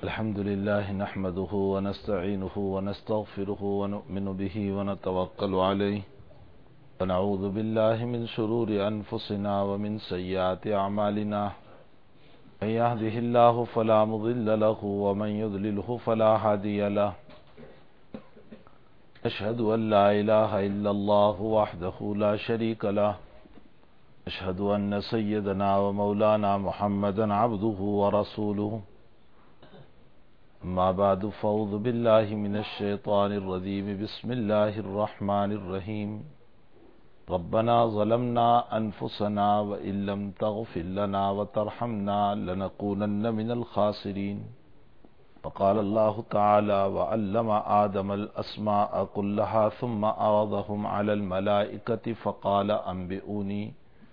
الحمد لله نحمده ونستعينه ونستغفره ونؤمن به ونتوكل عليه ونعوذ بالله من شرور أنفسنا ومن سيئات أعمالنا من يهده الله فلا مضل له ومن يضلله فلا هادي له أشهد أن لا إله إلا الله وحده لا شريك له أشهد أن سيدنا ومولانا محمدا عبده ورسوله أما بعد فأعوذ بالله من الشيطان الرجيم بسم الله الرحمن الرحيم ربنا ظلمنا أنفسنا وإن لم تغفر لنا وترحمنا لنكونن من الخاسرين وقال الله تعالى وعلم آدم الأسماء كلها ثم عرضهم على الملائكة فقال أنبئوني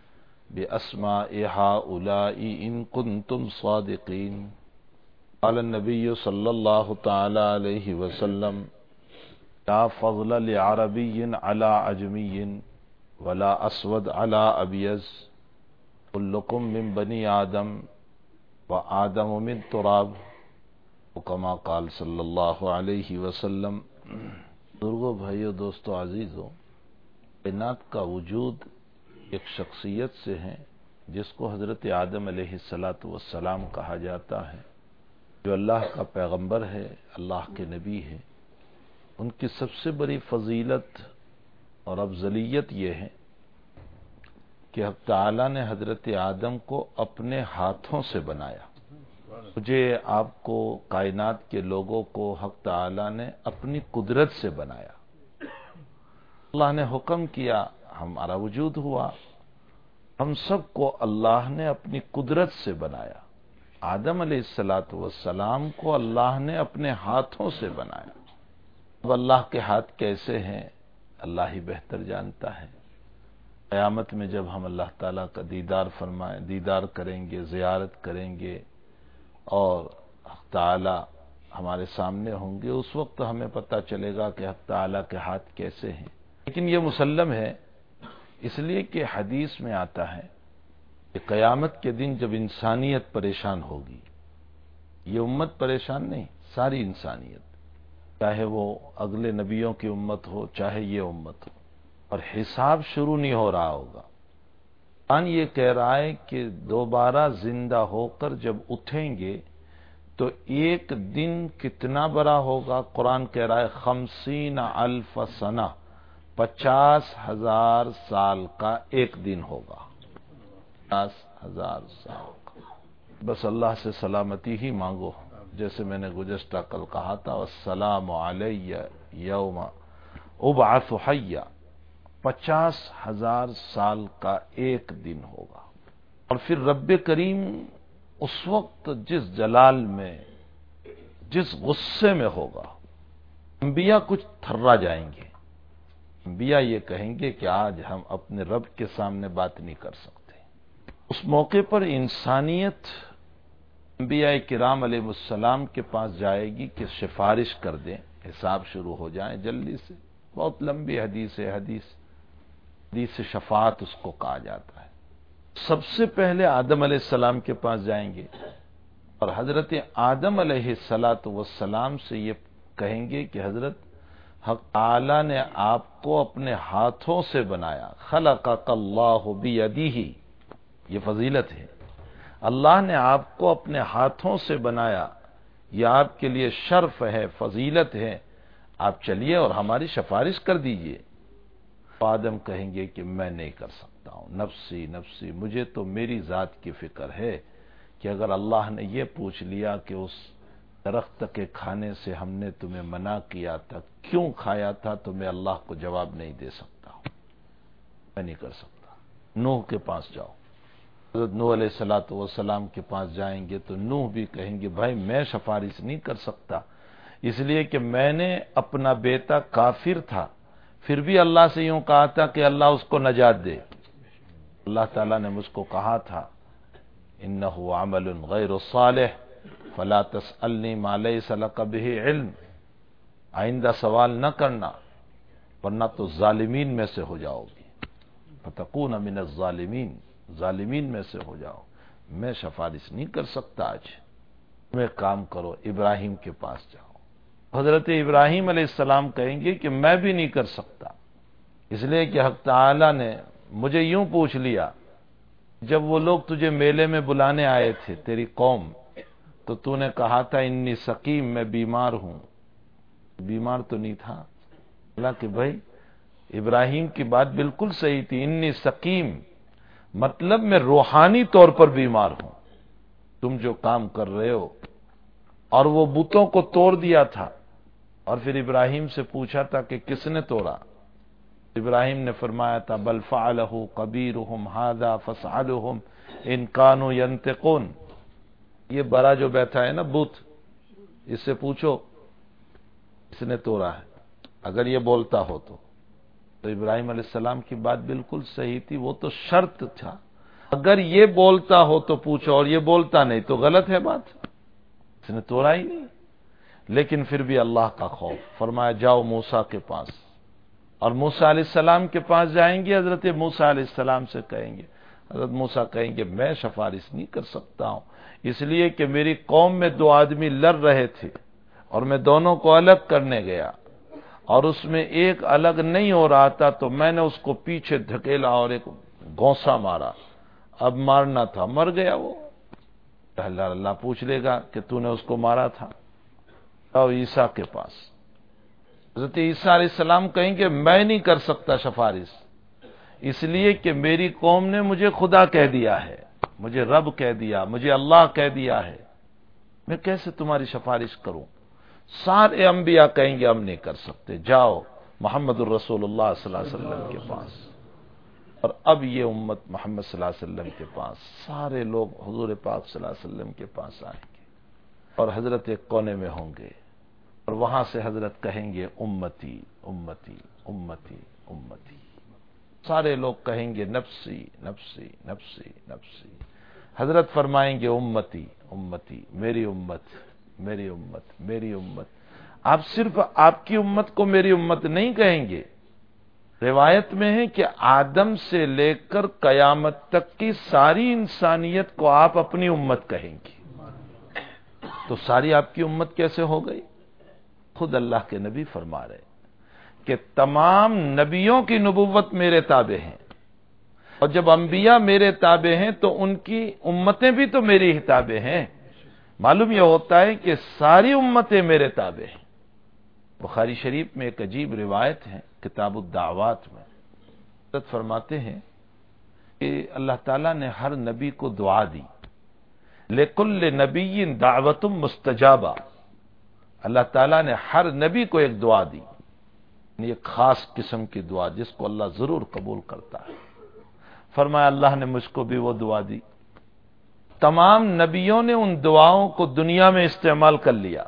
بأسماء هؤلاء إن كنتم صادقين قال النبي صلى الله تعالى عليه وسلم لا فضل لعربي على عجمي ولا أسود على أبيض كلكم من بني آدم وآدم من تراب وكما قال صلی اللہ علیہ وسلم۔ بزرگوں، بھائیو، دوستو، عزیزو، کائنات کا وجود ایک شخصیت سے ہے جس کو حضرت آدم علیہ السلام کہا جاتا ہے، جو اللہ کا پیغمبر ہے، اللہ کے نبی ہے۔ ان کی سب سے بڑی فضیلت اور افضلیت یہ ہے کہ حق تعالی نے حضرت آدم کو اپنے ہاتھوں سے بنایا۔ مجھے، آپ کو، کائنات کے لوگوں کو حق تعالی نے اپنی قدرت سے بنایا۔ اللہ نے حکم کیا، ہمارا وجود ہوا۔ ہم سب کو اللہ نے اپنی قدرت سے بنایا۔ آدم علیہ السلام کو اللہ نے اپنے ہاتھوں سے بنایا۔ اب اللہ کے ہاتھ کیسے ہیں، اللہ ہی بہتر جانتا ہے۔ قیامت میں جب ہم اللہ تعالیٰ کا دیدار کریں گے، زیارت کریں گے اور حق تعالیٰ ہمارے سامنے ہوں گے، اس وقت ہمیں پتہ چلے گا کہ حق تعالیٰ کے ہاتھ کیسے ہیں۔ لیکن یہ مسلم ہے، اس لیے کہ حدیث میں آتا ہے کہ قیامت کے دن جب انسانیت پریشان ہوگی، یہ امت پریشان نہیں، ساری انسانیت، چاہے وہ اگلے نبیوں کی امت ہو، چاہے یہ امت ہو، اور حساب شروع نہیں ہو رہا ہوگا۔ قرآن یہ کہہ رہا ہے کہ دوبارہ زندہ ہو کر جب اٹھیں گے تو ایک دن کتنا بڑا ہوگا؟ قرآن کہہ رہا ہے 50,000 سنہ، 50,000 سال کا ایک دن ہوگا، 50,000 سال کا۔ بس اللہ سے سلامتی ہی مانگو، جیسے میں نے گزشتہ کل کہا تھا، والسلام علی یوم ابعث حیا، 50,000 سال کا ایک دن ہوگا۔ اور پھر رب کریم اس وقت جس جلال میں، جس غصے میں ہوگا، انبیاء کچھ تھرا جائیں گے۔ انبیاء یہ کہیں گے کہ آج ہم اپنے رب کے سامنے بات نہیں کر سکتے۔ اس موقع پر انسانیت انبیاء کرام علیہ السلام کے پاس جائے گی کہ سفارش کر دیں، حساب شروع ہو جائیں جلدی سے۔ بہت لمبی حدیث ہے، حدیث شفاعت اس کو کہا جاتا ہے۔ سب سے پہلے آدم علیہ السلام کے پاس جائیں گے اور حضرت آدم علیہ السلام سے یہ کہیں گے کہ حضرت، حق تعالی نے آپ کو اپنے ہاتھوں سے بنایا، خلقک اللہ بیدہ، یہ فضیلت ہے۔ اللہ نے آپ کو اپنے ہاتھوں سے بنایا، یہ آپ کے لیے شرف ہے، فضیلت ہے، آپ چلیے اور ہماری سفارش کر دیجئے۔ آدم کہیں گے کہ میں نہیں کر سکتا ہوں، نفسی نفسی، مجھے تو میری ذات کی فکر ہے کہ اگر اللہ نے یہ پوچھ لیا کہ اس درخت کے کھانے سے ہم نے تمہیں منع کیا تھا، کیوں کھایا تھا، تو میں اللہ کو جواب نہیں دے سکتا ہوں، میں نہیں کر سکتا۔ نوح کے پاس جاؤ، حضرت نوح علیہ السلام کے پاس جائیں گے تو نوح بھی کہیں گے بھائی میں سفارش نہیں کر سکتا، اس لیے کہ میں نے اپنا بیٹا کافر تھا، پھر بھی اللہ سے یوں کہا تھا کہ اللہ اس کو نجات دے۔ اللہ تعالیٰ نے مجھ کو کہا تھا انہ عمل غیر صالح فلا تسألنی ما لیس لک بہ علم، آئندہ سوال نہ کرنا ورنہ تو ظالمین میں سے ہو جاؤ گی، فتکون من الظالمین، ظالمین میں سے ہو جاؤ۔ میں سفارش نہیں کر سکتا آج، تم ایک کام کرو، ابراہیم کے پاس جاؤ۔ حضرت ابراہیم علیہ السلام کہیں گے کہ میں بھی نہیں کر سکتا، اس لیے کہ حق تعالی نے مجھے یوں پوچھ لیا، جب وہ لوگ تجھے میلے میں بلانے آئے تھے تیری قوم، تو تو نے کہا تھا انی سقیم، میں بیمار ہوں۔ بیمار تو نہیں تھا، اللہ کہ بھائی ابراہیم کی بات بالکل صحیح تھی، انی سقیم مطلب میں روحانی طور پر بیمار ہوں۔ تم جو کام کر رہے ہو، اور وہ بتوں کو توڑ دیا تھا، اور پھر ابراہیم سے پوچھا تھا کہ کس نے توڑا؟ ابراہیم نے فرمایا تھا بل فعلہ کبیرہم ھذا فاسألہم ان کانوا ینطقون، یہ بڑا جو بیٹھا ہے نا بت، اس سے پوچھو اس نے توڑا ہے اگر یہ بولتا ہو تو ابراہیم علیہ السلام کی بات بالکل صحیح تھی، وہ تو شرط تھا، اگر یہ بولتا ہو تو پوچھو، اور یہ بولتا نہیں تو غلط ہے بات، اس نے توڑا ہی نہیں۔ لیکن پھر بھی اللہ کا خوف، فرمایا جاؤ موسیٰ کے پاس، اور موسیٰ علیہ السلام کے پاس جائیں گے، حضرت موسیٰ علیہ السلام سے کہیں گے، حضرت موسیٰ کہیں گے میں سفارش نہیں کر سکتا ہوں، اس لیے کہ میری قوم میں دو آدمی لڑ رہے تھے، اور میں دونوں کو الگ کرنے گیا، اور اس میں ایک الگ نہیں ہو رہا تھا، تو میں نے اس کو پیچھے دھکیلا اور ایک گونسا مارا، اب مارنا تھا مر گیا وہ، اللہ پوچھ لے گا کہ تو نے اس کو مارا تھا۔ اور عیسیٰ کے پاس، حضرت عیسیٰ علیہ السلام کہیں کہ میں نہیں کر سکتا سفارش، اس لیے کہ میری قوم نے مجھے خدا کہہ دیا ہے، مجھے رب کہہ دیا، مجھے اللہ کہہ دیا ہے، میں کیسے تمہاری سفارش کروں؟ سارے انبیاء کہیں گے ہم نہیں کر سکتے، جاؤ محمد الرسول اللہ صلی اللہ علیہ وسلم کے پاس، اور اب یہ امت محمد صلی اللہ علیہ وسلم کے پاس، سارے لوگ حضور پاک صلی اللہ علیہ وسلم کے پاس آئیں گے، اور حضرت ایک کونے میں ہوں گے، اور وہاں سے حضرت کہیں گے امتی امتی امتی امتی، سارے لوگ کہیں گے نفسی نفسی نفسی نفسی، حضرت فرمائیں گے امتی امتی، میری امت میری امت میری امت۔ آپ صرف آپ کی امت کو میری امت نہیں کہیں گے، روایت میں ہے کہ آدم سے لے کر قیامت تک کی ساری انسانیت کو آپ اپنی امت کہیں گے، تو ساری آپ کی امت کیسے ہو گئی؟ خود اللہ کے نبی فرما رہے کہ تمام نبیوں کی نبوت میرے تابع ہیں، اور جب انبیاء میرے تابع ہیں تو ان کی امتیں بھی تو میری ہی تابع ہیں، معلوم یہ ہوتا ہے کہ ساری امتیں میرے تابع ہیں۔ بخاری شریف میں ایک عجیب روایت ہے کتاب الدعوات میں، حضرت فرماتے ہیں کہ اللہ تعالیٰ نے ہر نبی کو دعا دی، لِكُلِّ نَبِيٍّ دَعْوَةٌ مُسْتَجَابَةٌ، اللہ تعالیٰ نے ہر نبی کو ایک دعا دی، یہ خاص قسم کی دعا جس کو اللہ ضرور قبول کرتا ہے۔ فرمایا اللہ نے مجھ کو بھی وہ دعا دی، تمام نبیوں نے ان دعاؤں کو دنیا میں استعمال کر لیا،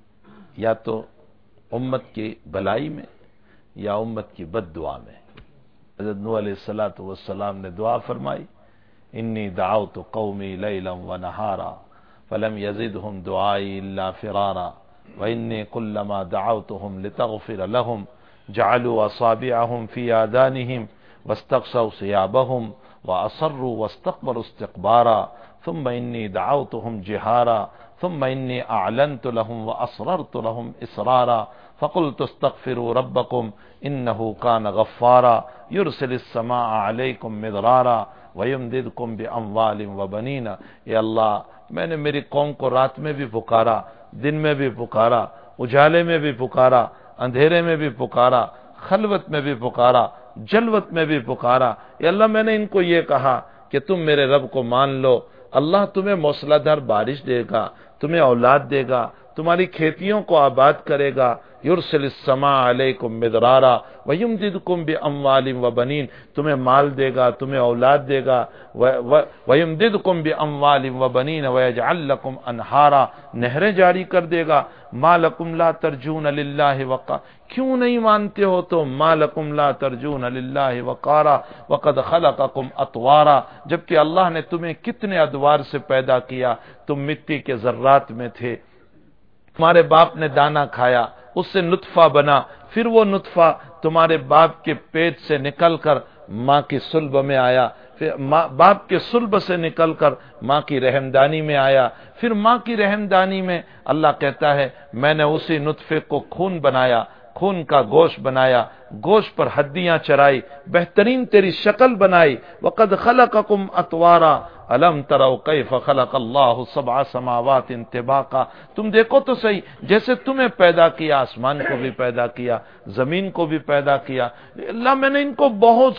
یا تو امت کی بلائی میں یا امت کی بد دعا میں۔ حضرت نوح علیہ السلام نے دعا فرمائی انی دعوت قومی لیلا ونہارا فلم یزدہم دعائی الا فرارا وانی کلما دعوتہم لتغفر لہم جعلوا اصابعہم فی آذانہم واستغشوا ثیابہم واصروا واستكبروا استكبارا ثم انی دعوتہم جہارا ثم انی اعلنت لهم واسررت لهم اسرارا فقلت استغفروا ربکم انه کان غفارا یرسل السماء علیکم مدرارا ویمددکم باموال وبنین۔ اے اللہ میں نے میری قوم کو رات میں بھی پکارا، دن میں بھی پکارا، اجالے میں بھی پکارا، اندھیرے میں بھی پکارا، خلوت میں بھی پکارا، جلوت میں بھی پکارا، اے اللہ میں نے ان کو یہ کہا کہ تم میرے رب کو مان لو، اللہ تمہیں موسلا دھار بارش دے گا، تمہیں اولاد دے گا، تمہاری کھیتیوں کو آباد کرے گا، یرسل السماء علیکم مدرارا ویمددکم باموال وبنین، تمہیں مال دے گا، تمہیں اولاد دے گا، ویمددکم باموال وبنین ویجعل لکم انہارا، نہریں جاری کر دے گا۔ ما لکم لا ترجون للہ وقارا، کیوں نہیں مانتے ہو تو ما لکم لا ترجون للہ وقارا وقد خلقکم اطوارا، جبکہ اللہ نے تمہیں کتنے ادوار سے پیدا کیا، تم مٹی کے ذرات میں تھے، تمہارے باپ نے دانا کھایا، اس سے نطفہ بنا، پھر وہ نطفہ تمہارے باپ کے پیٹ سے نکل کر ماں کی صلب میں آیا، پھر باپ کے صلب سے نکل کر ماں کی رحمدانی میں آیا، پھر ماں کی رحمدانی میں اللہ کہتا ہے میں نے اسی نطفے کو خون بنایا، خون کا گوشت بنایا، گوشت پر ہڈیاں چرائی، بہترین تیری شکل بنائی، وقد خلقکم اطوارا الم تروا کیف خلق اللہ سبع سماوات طباقا، تم دیکھو تو صحیح جیسے تمہیں پیدا کیا آسمان کو بھی پیدا کیا، زمین کو بھی پیدا کیا۔ اللہ میں نے ان کو بہت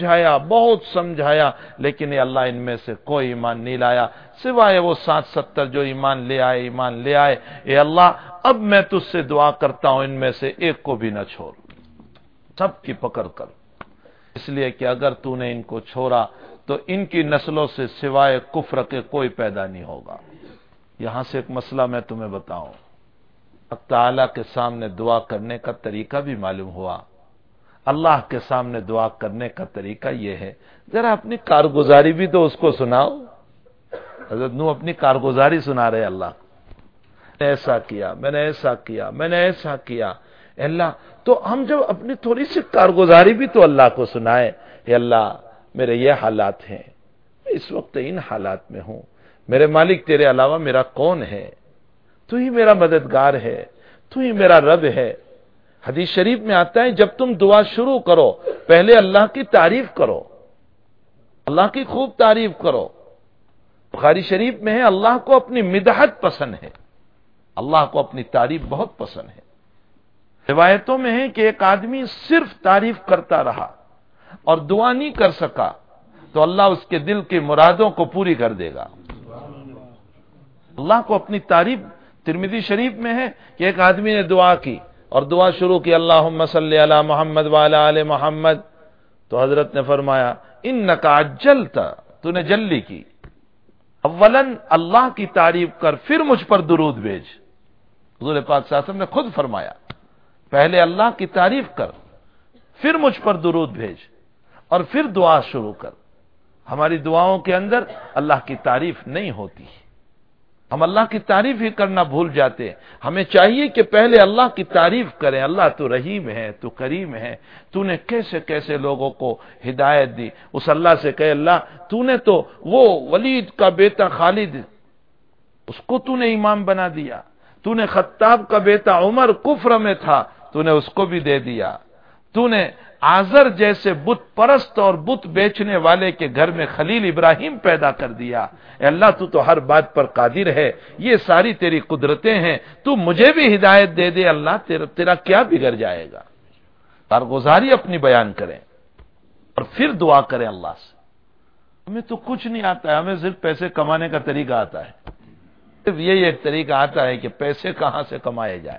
سمجھایا لیکن یہ اللہ ان میں سے کوئی ایمان نہیں لایا، سوائے وہ 70 جو ایمان لے آئے۔ اے اللہ اب میں تجھ سے دعا کرتا ہوں ان میں سے ایک کو بھی نہ چھوڑ، سب کی پکڑ کر، اس لیے کہ اگر تو نے ان کو چھوڑا تو ان کی نسلوں سے سوائے کفر کے کوئی پیدا نہیں ہوگا۔ یہاں سے ایک مسئلہ میں تمہیں بتاؤں، اللہ تعالیٰ کے سامنے دعا کرنے کا طریقہ بھی معلوم ہوا۔ اللہ کے سامنے دعا کرنے کا طریقہ یہ ہے، ذرا اپنی کارگزاری بھی تو اس کو سناؤ۔ حضرت نوح اپنی کارگزاری سنا رہے اللہ، میں نے ایسا کیا، میں نے ایسا کیا، میں نے ایسا کیا۔ اللہ تو ہم جب اپنی تھوڑی سی کارگزاری بھی تو اللہ کو سنائے، اے اللہ میرے یہ حالات ہیں، میں اس وقت ان حالات میں ہوں، میرے مالک تیرے علاوہ میرا کون ہے؟ تو ہی میرا مددگار ہے، تو ہی میرا رب ہے۔ حدیث شریف میں آتا ہے جب تم دعا شروع کرو پہلے اللہ کی تعریف کرو، اللہ کی خوب تعریف کرو۔ بخاری شریف میں ہے اللہ کو اپنی مدحت پسند ہے، اللہ کو اپنی تعریف بہت پسند ہے۔ روایتوں میں ہے کہ ایک آدمی صرف تعریف کرتا رہا اور دعا نہیں کر سکا تو اللہ اس کے دل کی مرادوں کو پوری کر دے گا۔ اللہ کو اپنی تعریف، ترمذی شریف میں ہے کہ ایک آدمی نے دعا کی اور دعا شروع کی اللہم صلی علی محمد وعلی آل محمد، تو حضرت نے فرمایا انک عجلت، تو نے جلدی کی، اولاً اللہ کی تعریف کر پھر مجھ پر درود بھیج۔ حضور پاک صلی اللہ علیہ وسلم نے خود فرمایا پہلے اللہ کی تعریف کر پھر مجھ پر درود بھیج اور پھر دعا شروع کر۔ ہماری دعاؤں کے اندر اللہ کی تعریف نہیں ہوتی، ہم اللہ کی تعریف ہی کرنا بھول جاتے۔ ہمیں چاہیے کہ پہلے اللہ کی تعریف کریں، اللہ تو رحیم ہے، تو کریم ہے، تو نے کیسے کیسے لوگوں کو ہدایت دی۔ اس اللہ سے کہے اللہ تو نے تو وہ ولید کا بیٹا خالد اس کو تو نے امام بنا دیا، تو نے خطاب کا بیٹا عمر کفر میں تھا تو نے اس کو بھی دے دیا، تو نے آزر جیسے بت پرست اور بت بیچنے والے کے گھر میں خلیل ابراہیم پیدا کر دیا۔ اے اللہ تو ہر بات پر قادر ہے، یہ ساری تیری قدرتیں ہیں، تو مجھے بھی ہدایت دے دے اللہ، تیرا کیا بگڑ جائے گا۔ کارگزاری اپنی بیان کریں اور پھر دعا کریں اللہ سے۔ ہمیں تو کچھ نہیں آتا ہے، ہمیں صرف پیسے کمانے کا طریقہ آتا ہے، صرف یہی ایک طریقہ آتا ہے کہ پیسے کہاں سے کمائے جائیں۔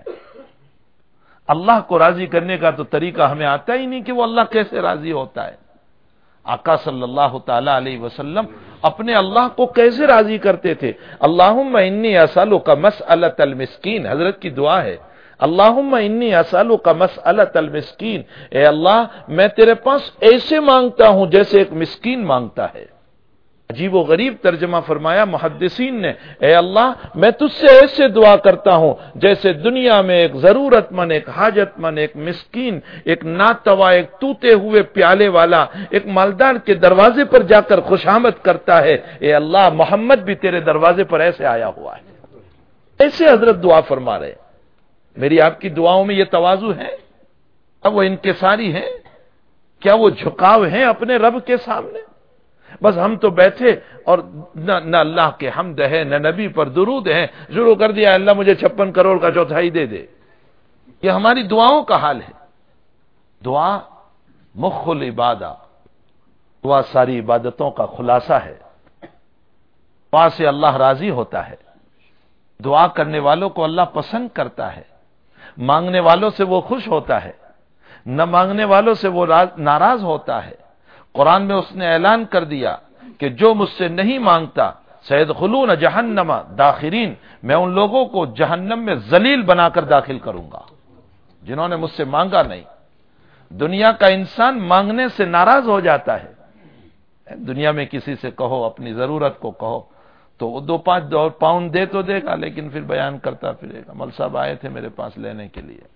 اللہ کو راضی کرنے کا تو طریقہ ہمیں آتا ہی نہیں کہ وہ اللہ کیسے راضی ہوتا ہے۔ آقا صلی اللہ تعالی علیہ وسلم اپنے اللہ کو کیسے راضی کرتے تھے؟ اللہم انی اسألک مسألۃ المسکین، حضرت کی دعا ہے، اللہم انی اسألک مسألۃ المسکین، اے اللہ میں تیرے پاس ایسے مانگتا ہوں جیسے ایک مسکین مانگتا ہے۔ عجیب و غریب ترجمہ فرمایا محدثین نے، اے اللہ میں تجھ سے ایسے دعا کرتا ہوں جیسے دنیا میں ایک ضرورت مند، ایک حاجت مند، ایک مسکین، ایک ناتوا، ایک ٹوٹے ہوئے پیالے والا ایک مالدار کے دروازے پر جا کر خوشامد کرتا ہے، اے اللہ محمد بھی تیرے دروازے پر ایسے آیا ہوا ہے۔ ایسے حضرت دعا فرما رہے۔ میری آپ کی دعاؤں میں یہ تواضع ہے؟ اب وہ انکساری ہے؟ کیا وہ جھکاؤ ہیں اپنے رب کے سامنے؟ بس ہم تو بیٹھے اور نہ اللہ کے حمد ہے نہ نبی پر درود ہے، شروع کر دیا اللہ مجھے 56 کروڑ کا چوتھائی دے دے۔ یہ ہماری دعاؤں کا حال ہے۔ دعا مخ العبادہ، دعا ساری عبادتوں کا خلاصہ ہے۔ دعا سے اللہ راضی ہوتا ہے، دعا کرنے والوں کو اللہ پسند کرتا ہے، مانگنے والوں سے وہ خوش ہوتا ہے، نہ مانگنے والوں سے وہ ناراض ہوتا ہے۔ قرآن میں اس نے اعلان کر دیا کہ جو مجھ سے نہیں مانگتا سیدخلون جہنم داخرین، میں ان لوگوں کو جہنم میں ذلیل بنا کر داخل کروں گا جنہوں نے مجھ سے مانگا نہیں۔ دنیا کا انسان مانگنے سے ناراض ہو جاتا ہے۔ دنیا میں کسی سے کہو، اپنی ضرورت کو کہو تو وہ 2-5 پاؤنڈ دے تو دے گا، لیکن پھر بیان کرتا پھرے گا مول صاحب آئے تھے میرے پاس لینے کے لیے،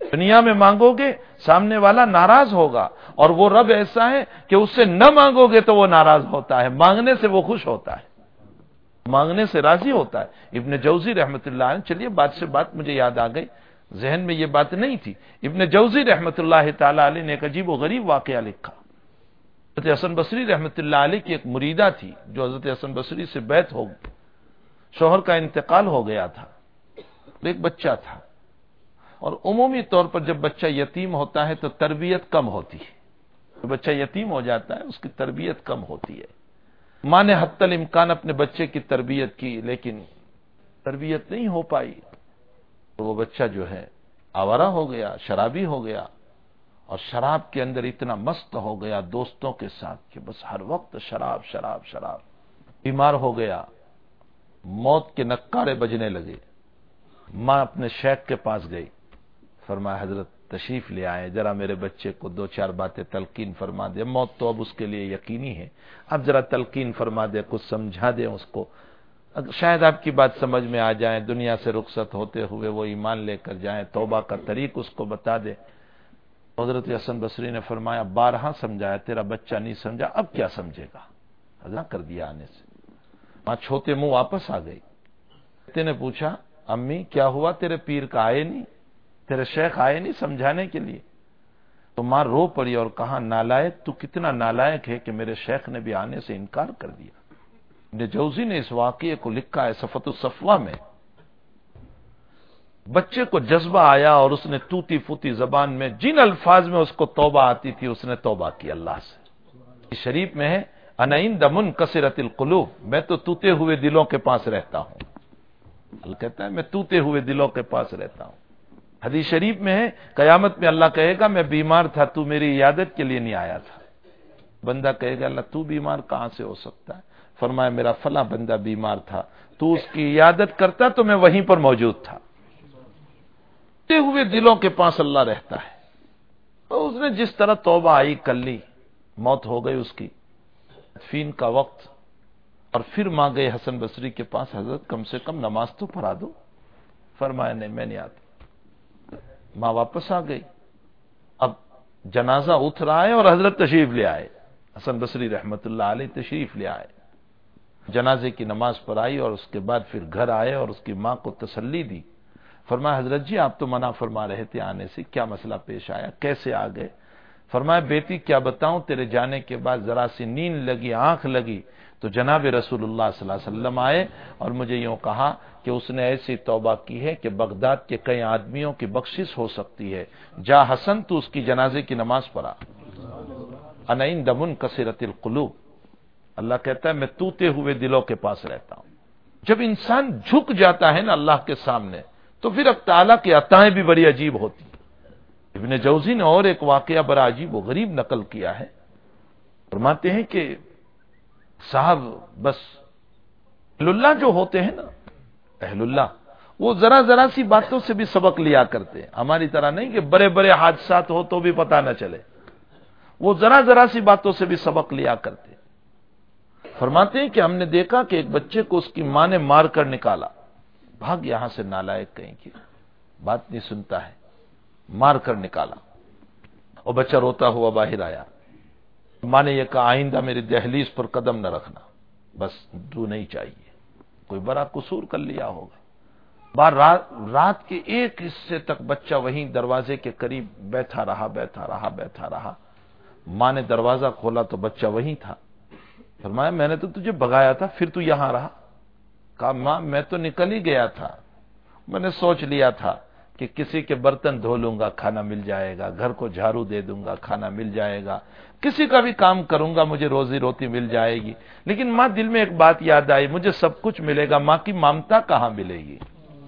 دنیا میں مانگو گے سامنے والا ناراض ہوگا، اور وہ رب ایسا ہے کہ اس سے نہ مانگو گے تو وہ ناراض ہوتا ہے، مانگنے سے وہ خوش ہوتا ہے، مانگنے سے راضی ہوتا ہے۔ ابن جوزی رحمت اللہ علیہ، چلیے بات سے بات مجھے یاد آ گئی، ذہن میں یہ بات نہیں تھی۔ ابن جوزی رحمت اللہ تعالی علیہ نے ایک عجیب و غریب واقعہ لکھا۔ حضرت حسن بصری رحمت اللہ علیہ کی ایک مریدہ تھی جو حضرت حسن بصری سے بیعت ہو گئی، شوہر کا انتقال ہو گیا تھا، ایک بچہ تھا، اور عمومی طور پر جب بچہ یتیم ہوتا ہے تو تربیت کم ہوتی ہے، جب بچہ یتیم ہو جاتا ہے اس کی تربیت کم ہوتی ہے۔ ماں نے حتی الامکان اپنے بچے کی تربیت کی لیکن تربیت نہیں ہو پائی، تو وہ بچہ جو ہے آوارہ ہو گیا، شرابی ہو گیا، اور شراب کے اندر اتنا مست ہو گیا دوستوں کے ساتھ کہ بس ہر وقت شراب شراب شراب، بیمار ہو گیا، موت کے نکارے بجنے لگے۔ ماں اپنے شیخ کے پاس گئی، فرمایا حضرت تشریف لے آئے، ذرا میرے بچے کو دو چار باتیں تلقین فرما دے، موت تو اب اس کے لیے یقینی ہے، اب ذرا تلقین فرما دے، کچھ سمجھا دے اس کو، شاید آپ کی بات سمجھ میں آ جائیں، دنیا سے رخصت ہوتے ہوئے وہ ایمان لے کر جائیں، توبہ کا طریق اس کو بتا دے۔ حضرت حسن بصری نے فرمایا بارہا سمجھایا، تیرا بچہ نہیں سمجھا، اب کیا سمجھے گا، حضرت کر دیا آنے سے۔ ماں چھوتے منہ واپس آ گئی۔ بیٹے نے پوچھا امی کیا ہوا، تیرے پیر کا آئے نہیں، تیرے شیخ آئے نہیں سمجھانے کے لیے؟ تو ماں رو پڑی اور کہا نالائق، تو کتنا نالائق ہے کہ میرے شیخ نے بھی آنے سے انکار کر دیا۔ ابن جوزی نے اس واقعے کو لکھا ہے صفۃ الصفوہ میں۔ بچے کو جذبہ آیا اور اس نے توتی فوتی زبان میں جن الفاظ میں اس کو توبہ آتی تھی اس نے توبہ کی اللہ سے۔ شریف میں ہے انا عند منکسرۃ القلوب، میں تو ٹوٹے ہوئے دلوں کے پاس رہتا ہوں۔ اللہ کہتا ہے میں ٹوٹے ہوئے دلوں کے پاس رہتا ہوں۔ حدیث شریف میں ہے قیامت میں اللہ کہے گا میں بیمار تھا، تو میری عیادت کے لیے نہیں آیا تھا۔ بندہ کہے گا اللہ تو بیمار کہاں سے ہو سکتا ہے؟ فرمایا میرا فلاں بندہ بیمار تھا، تو اس کی عیادت کرتا تو میں وہیں پر موجود تھا۔ ٹوٹے ہوئے دلوں کے پاس اللہ رہتا ہے۔ تو اس نے جس طرح توبہ آئی کر لی، موت ہو گئی اس کی، تدفین کا وقت، اور پھر ماں گئے حسن بصری کے پاس، حضرت کم سے کم نماز تو پڑھا دو۔ فرمایا نہیں میں نہیں آتا۔ ماں واپس آ گئی، اب جنازہ اٹھ رہا ہے اور حضرت تشریف لے آئے، حسن بصری رحمت اللہ علیہ تشریف لے آئے، جنازے کی نماز پڑھائی اور اس کے بعد پھر گھر آئے اور اس کی ماں کو تسلی دی۔ فرمایا حضرت جی آپ تو منع فرما رہے تھے آنے سے، کیا مسئلہ پیش آیا، کیسے آ گئے؟ فرمایا بیٹی کیا بتاؤں، تیرے جانے کے بعد ذرا سی نیند لگی، آنکھ لگی، تو جناب رسول اللہ صلی اللہ علیہ وسلم آئے اور مجھے یوں کہا کہ اس نے ایسی توبہ کی ہے کہ بغداد کے کئی آدمیوں کی بخشش ہو سکتی ہے، جا حسن تو اس کی جنازے کی نماز پڑھا۔ انا عند منکسرۃ القلوب، اللہ کہتا ہے میں ٹوٹے ہوئے دلوں کے پاس رہتا ہوں۔ جب انسان جھک جاتا ہے نا اللہ کے سامنے تو پھر اب تعالیٰ کی عطائیں بھی بڑی عجیب ہوتی ہیں۔ ابن جوزی نے اور ایک واقعہ بڑا عجیب و غریب نقل کیا ہے، فرماتے ہیں کہ صاحب بس اہل اللہ جو ہوتے ہیں نا، اہل اللہ وہ ذرا ذرا سی باتوں سے بھی سبق لیا کرتے ہیں، ہماری طرح نہیں کہ بڑے بڑے حادثات ہو تو بھی پتہ نہ چلے، وہ ذرا ذرا سی باتوں سے بھی سبق لیا کرتے ہیں۔ فرماتے ہیں کہ ہم نے دیکھا کہ ایک بچے کو اس کی ماں نے مار کر نکالا، بھاگ یہاں سے نالائق کہیں کی بات نہیں سنتا ہے، مار کر نکالا، اور بچہ روتا ہوا باہر آیا۔ ماں نے یہ کہا آئندہ میری دہلیز پر قدم نہ رکھنا، بس تو نہیں چاہیے، کوئی بڑا قصور کر لیا ہوگا۔ رات کے ایک حصے تک بچہ وہیں دروازے کے قریب بیٹھا رہا۔ ماں نے دروازہ کھولا تو بچہ وہیں تھا۔ فرمایا میں نے تو تجھے بھگایا تھا، پھر تو یہاں رہا؟ کہا ماں میں تو نکل ہی گیا تھا، میں نے سوچ لیا تھا کہ کسی کے برتن دھو لوں گا کھانا مل جائے گا، گھر کو جھاڑو دے دوں گا کھانا مل جائے گا، کسی کا بھی کام کروں گا مجھے روزی روٹی مل جائے گی، لیکن ماں دل میں ایک بات یاد آئی، مجھے سب کچھ ملے گا، ماں کی ممتا کہاں ملے گی؟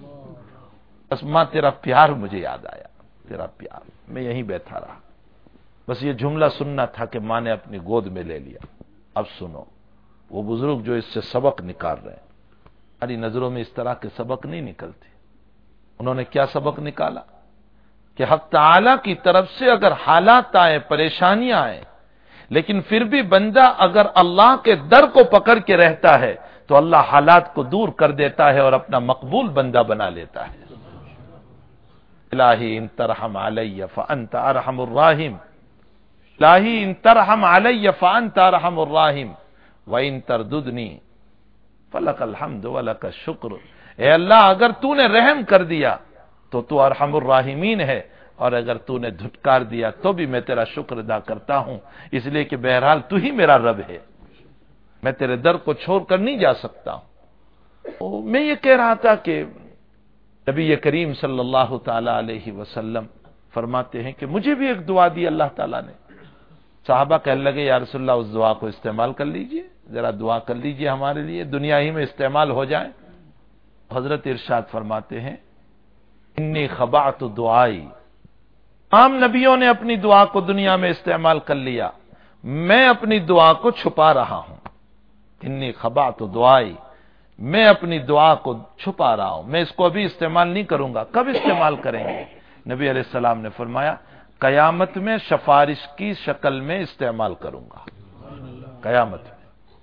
بس ماں تیرا پیار مجھے یاد آیا، تیرا پیار، میں یہیں بیٹھا رہا۔ بس یہ جملہ سننا تھا کہ ماں نے اپنی گود میں لے لیا۔ اب سنو، وہ بزرگ جو اس سے سبق نکال رہے ہیں، ہماری نظروں میں اس طرح کے سبق نہیں نکلتے۔ انہوں نے کیا سبق نکالا کہ حق تعالی کی طرف سے اگر حالات آئے، پریشانیاں آئیں، لیکن پھر بھی بندہ اگر اللہ کے در کو پکڑ کے رہتا ہے تو اللہ حالات کو دور کر دیتا ہے اور اپنا مقبول بندہ بنا لیتا ہے۔ الہی ان ترحم علی فانت ارحم الراحم، الہی ان ترحم علی فانت ارحم الراحم وان ترددنی فلک الحمد ولک الشکر، اے اللہ اگر تو نے رحم کر دیا تو تو ارحم الراحمین ہے، اور اگر تو نے دھٹکار دیا تو بھی میں تیرا شکر ادا کرتا ہوں، اس لیے کہ بہرحال تو ہی میرا رب ہے، میں تیرے در کو چھوڑ کر نہیں جا سکتا ہوں۔ میں یہ کہہ رہا تھا کہ نبی کریم صلی اللہ تعالی علیہ وسلم فرماتے ہیں کہ مجھے بھی ایک دعا دی اللہ تعالیٰ نے۔ صحابہ کہنے لگے یا رسول اللہ اس دعا کو استعمال کر لیجئے، ذرا دعا کر لیجئے ہمارے لیے، دنیا ہی میں استعمال ہو جائے۔ حضرت ارشاد فرماتے ہیں انی خبعت دعائی، عام نبیوں نے اپنی دعا کو دنیا میں استعمال کر لیا، میں اپنی دعا کو چھپا رہا ہوں۔ انی خبعت دعائی، میں اپنی دعا کو چھپا رہا ہوں، میں اس کو ابھی استعمال نہیں کروں گا۔ کب استعمال کریں گے؟ نبی علیہ السلام نے فرمایا قیامت میں سفارش کی شکل میں استعمال کروں گا، قیامت میں۔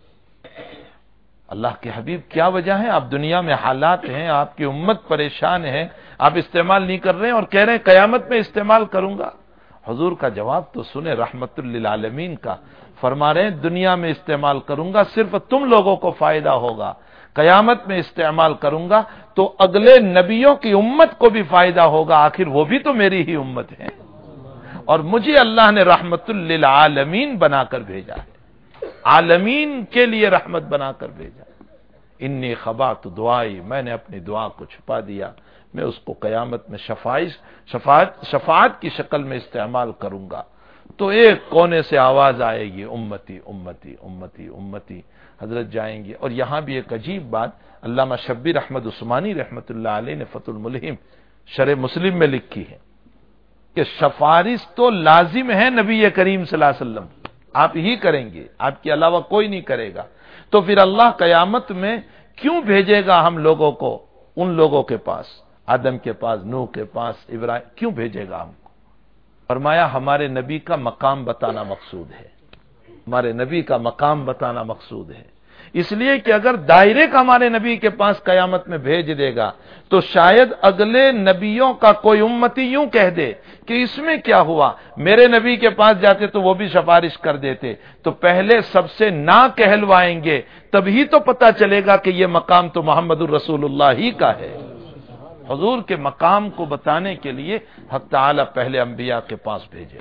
اللہ کے حبیب کیا وجہ ہے؟ آپ دنیا میں حالات ہیں، آپ کی امت پریشان ہے، آپ استعمال نہیں کر رہے ہیں اور کہہ رہے ہیں قیامت میں استعمال کروں گا۔ حضور کا جواب تو سنیں رحمت للعالمین کا، فرما رہے ہیں دنیا میں استعمال کروں گا صرف تم لوگوں کو فائدہ ہوگا، قیامت میں استعمال کروں گا تو اگلے نبیوں کی امت کو بھی فائدہ ہوگا، آخر وہ بھی تو میری ہی امت ہے، اور مجھے اللہ نے رحمت للعالمین بنا کر بھیجا ہے، عالمین کے لیے رحمت بنا کر بھیجا۔ انی خبعت دعائی، میں نے اپنی دعا کو چھپا دیا، میں اس کو قیامت میں شفاعت کی شکل میں استعمال کروں گا تو ایک کونے سے آواز آئے گی امتی امتی امتی امتی، حضرت جائیں گے۔ اور یہاں بھی ایک عجیب بات علامہ شبیر احمد عثمانی رحمت اللہ علیہ نے فتح الملہم شرح مسلم میں لکھی ہے کہ سفارش تو لازم ہے نبی کریم صلی اللہ علیہ وسلم، آپ ہی کریں گے، آپ کے علاوہ کوئی نہیں کرے گا، تو پھر اللہ قیامت میں کیوں بھیجے گا ہم لوگوں کو ان لوگوں کے پاس، آدم کے پاس، نوح کے پاس، ابراہیم، کیوں بھیجے گا ہم کو؟ فرمایا ہمارے نبی کا مقام بتانا مقصود ہے، ہمارے نبی کا مقام بتانا مقصود ہے، اس لیے کہ اگر ڈائریکٹ ہمارے نبی کے پاس قیامت میں بھیج دے گا تو شاید اگلے نبیوں کا کوئی امتی یوں کہہ دے کہ اس میں کیا ہوا، میرے نبی کے پاس جاتے تو وہ بھی سفارش کر دیتے، تو پہلے سب سے نہ کہلوائیں گے، تبھی تو پتہ چلے گا کہ یہ مقام تو محمد الرسول اللہ ہی کا ہے۔ حضور کے مقام کو بتانے کے لیے حق تعالی پہلے انبیاء کے پاس بھیجے،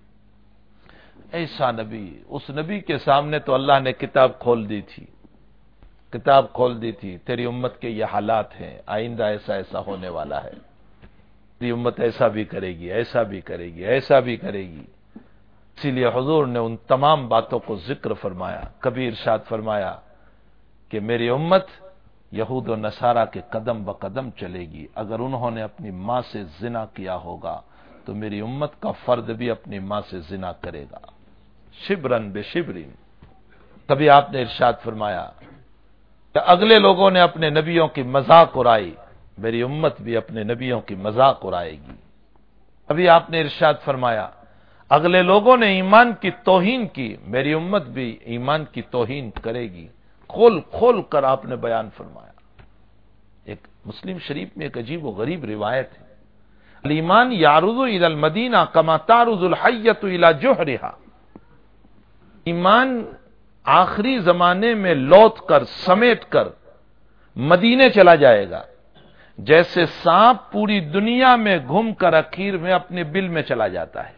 ایسا نبی، اس نبی کے سامنے تو اللہ نے کتاب کھول دی تھی، کتاب کھول دی تھی، تیری امت کے یہ حالات ہیں، آئندہ ایسا ایسا ہونے والا ہے، تیری امت ایسا بھی کرے گی، ایسا بھی کرے گی، ایسا بھی کرے گی۔ اسی لیے حضور نے ان تمام باتوں کو ذکر فرمایا، کبھی ارشاد فرمایا کہ میری امت یہود و نصارہ کے قدم بقدم چلے گی، اگر انہوں نے اپنی ماں سے زنا کیا ہوگا تو میری امت کا فرد بھی اپنی ماں سے زنا کرے گا، شبرن بے شبرن۔ کبھی آپ نے ارشاد فرمایا کہ اگلے لوگوں نے اپنے نبیوں کی مذاق اڑائی، میری امت بھی اپنے نبیوں کی مذاق اڑائے گی۔ ابھی آپ نے ارشاد فرمایا اگلے لوگوں نے ایمان کی توہین کی، میری امت بھی ایمان کی توہین کرے گی، کھول کھول کر آپ نے بیان فرمایا۔ ایک مسلم شریف میں ایک عجیب و غریب روایت ہے، الایمان یعرض الی المدینہ کما تعرض الحیۃ الی جحرہا، ایمان آخری زمانے میں لوٹ کر سمیٹ کر مدینے چلا جائے گا جیسے سانپ پوری دنیا میں گھوم کر اخیر میں اپنے بل میں چلا جاتا ہے،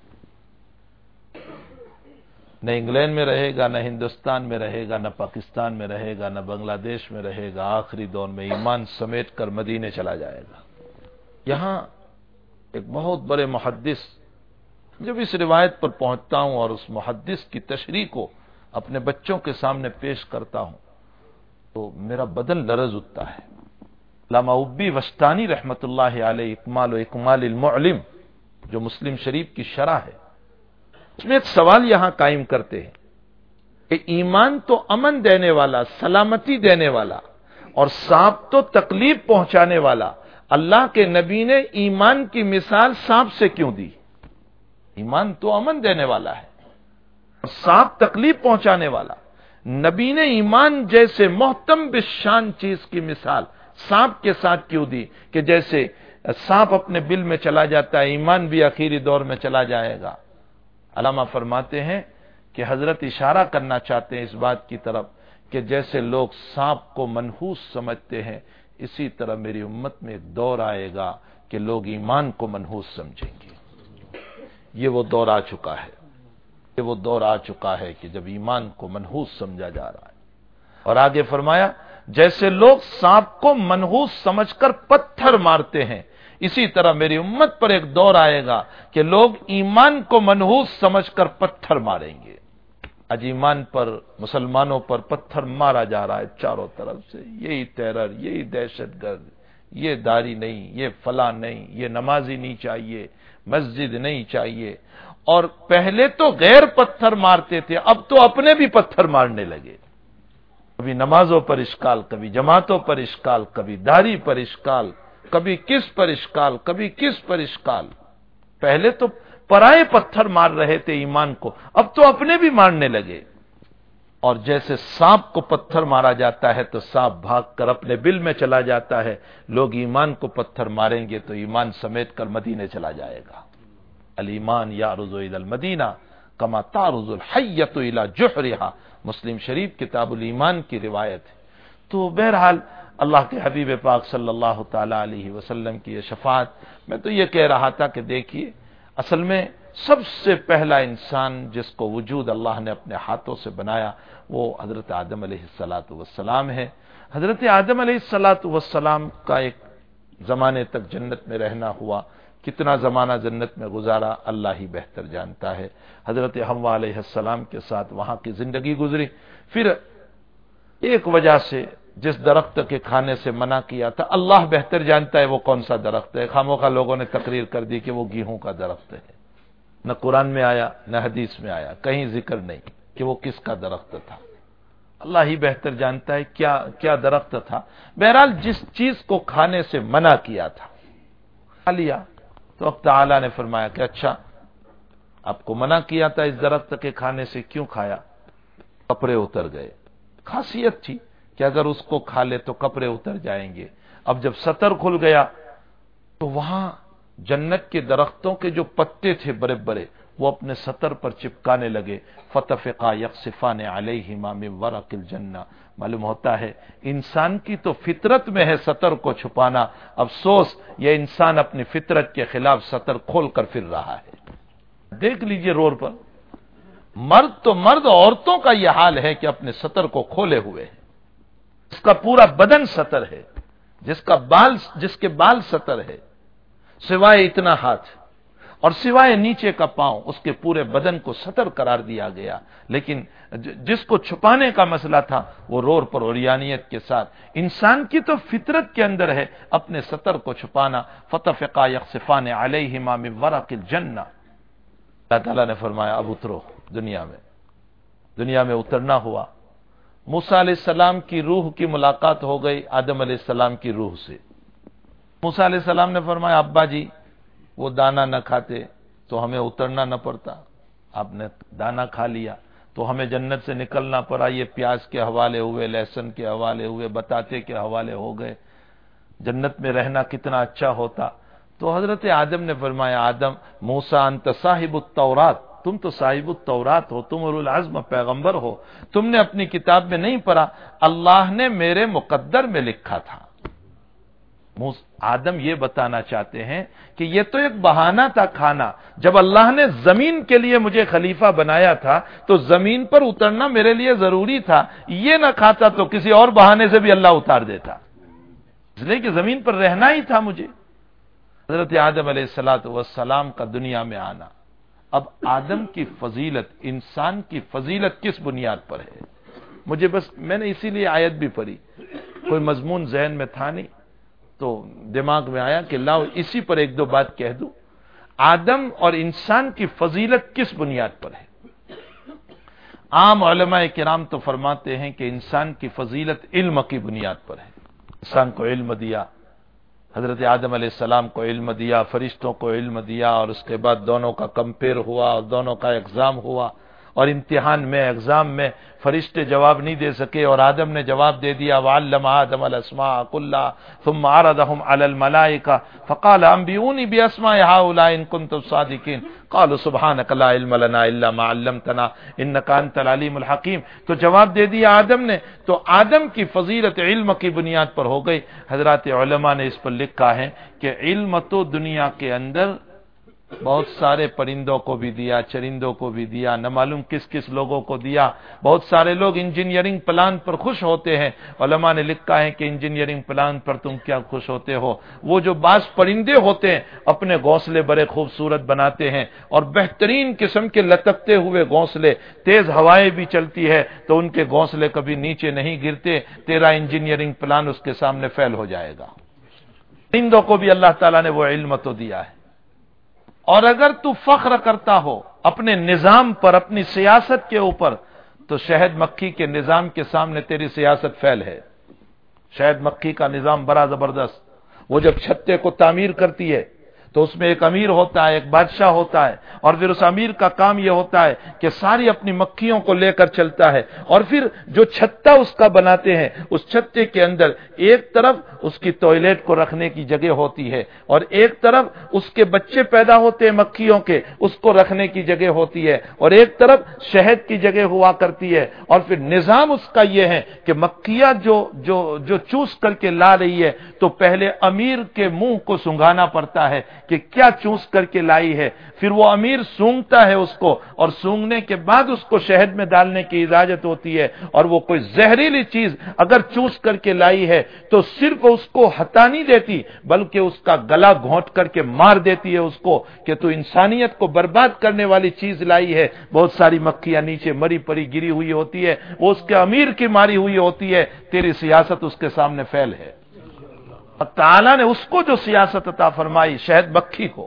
نہ انگلینڈ میں رہے گا، نہ ہندوستان میں رہے گا، نہ پاکستان میں رہے گا، نہ بنگلہ دیش میں رہے گا، آخری دور میں ایمان سمیٹ کر مدینے چلا جائے گا۔ یہاں ایک بہت بڑے محدث، جب اس روایت پر پہنچتا ہوں اور اس محدث کی تشریح کو اپنے بچوں کے سامنے پیش کرتا ہوں تو میرا بدن لرز اٹھتا ہے۔ علامہ ابی وسطانی رحمت اللہ علیہ اکمال و اکمال المعلم جو مسلم شریف کی شرح ہے، اس میں ایک سوال یہاں قائم کرتے ہیں کہ ایمان تو امن دینے والا، سلامتی دینے والا، اور سانپ تو تکلیف پہنچانے والا، اللہ کے نبی نے ایمان کی مثال سانپ سے کیوں دی؟ ایمان تو امن دینے والا ہے اور سانپ تکلیف پہنچانے والا، نبی نے ایمان جیسے محتم بشان چیز کی مثال سانپ کے ساتھ کیوں دی کہ جیسے سانپ اپنے بل میں چلا جاتا ہے، ایمان بھی آخری دور میں چلا جائے گا۔ علامہ فرماتے ہیں کہ حضرت اشارہ کرنا چاہتے ہیں اس بات کی طرف کہ جیسے لوگ سانپ کو منحوس سمجھتے ہیں، اسی طرح میری امت میں ایک دور آئے گا کہ لوگ ایمان کو منحوس سمجھیں گے۔ یہ وہ دور آ چکا ہے، یہ وہ دور آ چکا ہے کہ جب ایمان کو منحوس سمجھا جا رہا ہے۔ اور آگے فرمایا جیسے لوگ سانپ کو منحوس سمجھ کر پتھر مارتے ہیں، اسی طرح میری امت پر ایک دور آئے گا کہ لوگ ایمان کو منحوس سمجھ کر پتھر ماریں گے۔ آج ایمان پر، مسلمانوں پر پتھر مارا جا رہا ہے چاروں طرف سے، یہی ٹیرر، یہی دہشت گرد، یہ داڑھی نہیں، یہ فلاں نہیں، یہ نمازی نہیں چاہیے، مسجد نہیں چاہیے۔ اور پہلے تو غیر پتھر مارتے تھے، اب تو اپنے بھی پتھر مارنے لگے۔ کبھی نمازوں پر اشکال، کبھی جماعتوں پر اشکال، کبھی داڑھی پر اشکال، کبھی کس پر اشکال، کبھی کس پر اشکال۔ پہلے تو پرائے پتھر مار رہے تھے ایمان کو، اب تو اپنے بھی مارنے لگے۔ اور جیسے سانپ کو پتھر مارا جاتا ہے تو سانپ بھاگ کر اپنے بل میں چلا جاتا ہے، لوگ ایمان کو پتھر ماریں گے تو ایمان سمیٹ کر مدینے چلا جائے گا۔ الایمان یعرض الی المدینہ کما تعرض الحیۃ الی جحرها، مسلم شریف کتاب الایمان کی روایت ہے۔ تو بہرحال اللہ کے حبیب پاک صلی اللہ تعالی علیہ وسلم کی یہ شفاعت، میں تو یہ کہہ رہا تھا کہ دیکھیے اصل میں سب سے پہلا انسان جس کو وجود اللہ نے اپنے ہاتھوں سے بنایا وہ حضرت آدم علیہ السلام ہے۔ حضرت آدم علیہ السلام کا ایک زمانے تک جنت میں رہنا ہوا، کتنا زمانہ جنت میں گزارا اللہ ہی بہتر جانتا ہے۔ حضرت حوا علیہ السلام کے ساتھ وہاں کی زندگی گزری، پھر ایک وجہ سے جس درخت کے کھانے سے منع کیا تھا اللہ بہتر جانتا ہے وہ کون سا درخت ہے، خاموخواہ لوگوں نے تقریر کر دی کہ وہ گیہوں کا درخت ہے، نہ قرآن میں آیا نہ حدیث میں آیا، کہیں ذکر نہیں کہ وہ کس کا درخت تھا، اللہ ہی بہتر جانتا ہے کیا درخت تھا۔ بہرحال جس چیز کو کھانے سے منع کیا تھا کھا لیا، تو اب تعالی نے فرمایا کہ اچھا آپ کو منع کیا تھا اس درخت کے کھانے سے، کیوں کھایا؟ کپڑے اتر گئے۔ خاصیت تھی کہ اگر اس کو کھا لے تو کپڑے اتر جائیں گے۔ اب جب ستر کھل گیا تو وہاں جنت کے درختوں کے جو پتے تھے بڑے بڑے وہ اپنے ستر پر چپکانے لگے، فتفقا یخصفان علیہما من ورق الجنہ۔ معلوم ہوتا ہے انسان کی تو فطرت میں ہے ستر کو چھپانا، افسوس یہ انسان اپنی فطرت کے خلاف ستر کھول کر پھر رہا ہے۔ دیکھ لیجئے روڈ پر مرد تو مرد، عورتوں کا یہ حال ہے کہ اپنے ستر کو کھولے ہوئے ہیں، جس کا پورا بدن ستر ہے، جس کے بال ستر ہے، سوائے اتنا ہاتھ اور سوائے نیچے کا پاؤں، اس کے پورے بدن کو ستر قرار دیا گیا۔ لیکن جس کو چھپانے کا مسئلہ تھا وہ روڈ پر عریانیت کے ساتھ، انسان کی تو فطرت کے اندر ہے اپنے ستر کو چھپانا۔ فتفقا یخصفان علیہما من ورق الجنہ۔ اللہ تعالیٰ نے فرمایا اب اترو دنیا میں اترنا ہوا۔ موسیٰ علیہ السلام کی روح کی ملاقات ہو گئی آدم علیہ السلام کی روح سے۔ موسیٰ علیہ السلام نے فرمایا ابا جی وہ دانا نہ کھاتے تو ہمیں اترنا نہ پڑتا، آپ نے دانا کھا لیا تو ہمیں جنت سے نکلنا پڑا، یہ پیاز کے حوالے ہوئے، لہسن کے حوالے ہوئے، بتاتے کے حوالے ہو گئے، جنت میں رہنا کتنا اچھا ہوتا۔ تو حضرت آدم نے فرمایا آدم موسیٰ انت صاحب التورات، تم تو صاحب التورات ہو، تم اولو العزم پیغمبر ہو، تم نے اپنی کتاب میں نہیں پڑھا، اللہ نے میرے مقدر میں لکھا تھا۔ آدم یہ بتانا چاہتے ہیں کہ یہ تو ایک بہانہ تھا کھانا، جب اللہ نے زمین کے لیے مجھے خلیفہ بنایا تھا تو زمین پر اترنا میرے لیے ضروری تھا، یہ نہ کھاتا تو کسی اور بہانے سے بھی اللہ اتار دیتا، اس لیے کہ زمین پر رہنا ہی تھا مجھے۔ حضرت آدم علیہ السلام کا دنیا میں آنا، اب آدم کی فضیلت، انسان کی فضیلت کس بنیاد پر ہے؟ میں نے اسی لیے آیت بھی پڑھی، کوئی مضمون ذہن میں تھا نہیں تو دماغ میں آیا کہ لاؤ اسی پر ایک دو بات کہہ دوں۔ آدم اور انسان کی فضیلت کس بنیاد پر ہے؟ عام علماء کرام تو فرماتے ہیں کہ انسان کی فضیلت علم کی بنیاد پر ہے۔ انسان کو علم دیا، حضرت آدم علیہ السلام کو علم دیا، فرشتوں کو علم دیا، اور اس کے بعد دونوں کا کمپیئر ہوا اور دونوں کا ایگزام ہوا، اور امتحان میں ایگزام میں فرشتے جواب نہیں دے سکے اور آدم نے جواب دے دیا وعلم آدم الاسماء كلها ثم عرضهم على الملائكة فقال انبئوني باسماء هؤلاء ان كنتم صادقين قالوا سبحانك لا علم لنا الا ما علمتنا انك انت العليم الحكيم. تو جواب دے دیا آدم نے. تو آدم کی فضیلت علم کی بنیاد پر ہو گئی. حضرات علماء نے اس پر لکھا ہے کہ علم تو دنیا کے اندر بہت سارے پرندوں کو بھی دیا، چرندوں کو بھی دیا، نہ معلوم کس کس لوگوں کو دیا. بہت سارے لوگ انجینئرنگ پلان پر خوش ہوتے ہیں. علماء نے لکھا ہے کہ انجینئرنگ پلان پر تم کیا خوش ہوتے ہو؟ وہ جو بعض پرندے ہوتے ہیں اپنے گھونسلے بڑے خوبصورت بناتے ہیں اور بہترین قسم کے لٹکتے ہوئے گھونسلے، تیز ہوائیں بھی چلتی ہے تو ان کے گھونسلے کبھی نیچے نہیں گرتے. تیرا انجینئرنگ پلان اس کے سامنے فیل ہو جائے گا. پرندوں کو بھی اللہ تعالیٰ نے وہ علم تو دیا ہے. اور اگر تو فخر کرتا ہو اپنے نظام پر، اپنی سیاست کے اوپر، تو شہد مکھی کے نظام کے سامنے تیری سیاست فیل ہے. شہد مکھی کا نظام بڑا زبردست. وہ جب چھتے کو تعمیر کرتی ہے تو اس میں ایک امیر ہوتا ہے، ایک بادشاہ ہوتا ہے، اور پھر اس امیر کا کام یہ ہوتا ہے کہ ساری اپنی مکھیوں کو لے کر چلتا ہے. اور پھر جو چھتا اس کا بناتے ہیں، اس چھتے کے اندر ایک طرف اس کی ٹوائلٹ کو رکھنے کی جگہ ہوتی ہے اور ایک طرف اس کے بچے پیدا ہوتے ہیں مکھیوں کے، اس کو رکھنے کی جگہ ہوتی ہے، اور ایک طرف شہد کی جگہ ہوا کرتی ہے. اور پھر نظام اس کا یہ ہے کہ مکھیاں جو چوس کر کے لا رہی ہے تو پہلے امیر کے منہ کو سنگھانا پڑتا ہے کہ کیا چوس کر کے لائی ہے. پھر وہ امیر سونگتا ہے اس کو، اور سونگنے کے بعد اس کو شہد میں ڈالنے کی اجازت ہوتی ہے. اور وہ کوئی زہریلی چیز اگر چوس کر کے لائی ہے تو صرف اس کو ہٹا نہیں دیتی بلکہ اس کا گلا گھونٹ کر کے مار دیتی ہے اس کو کہ تو انسانیت کو برباد کرنے والی چیز لائی ہے. بہت ساری مکھیاں نیچے مری پڑی گری ہوئی ہوتی ہے، وہ اس کے امیر کی ماری ہوئی ہوتی ہے. تیری سیاست اس کے سامنے فیل ہے. تعالیٰ نے اس کو جو سیاست عطا فرمائی شہد مکھی کو،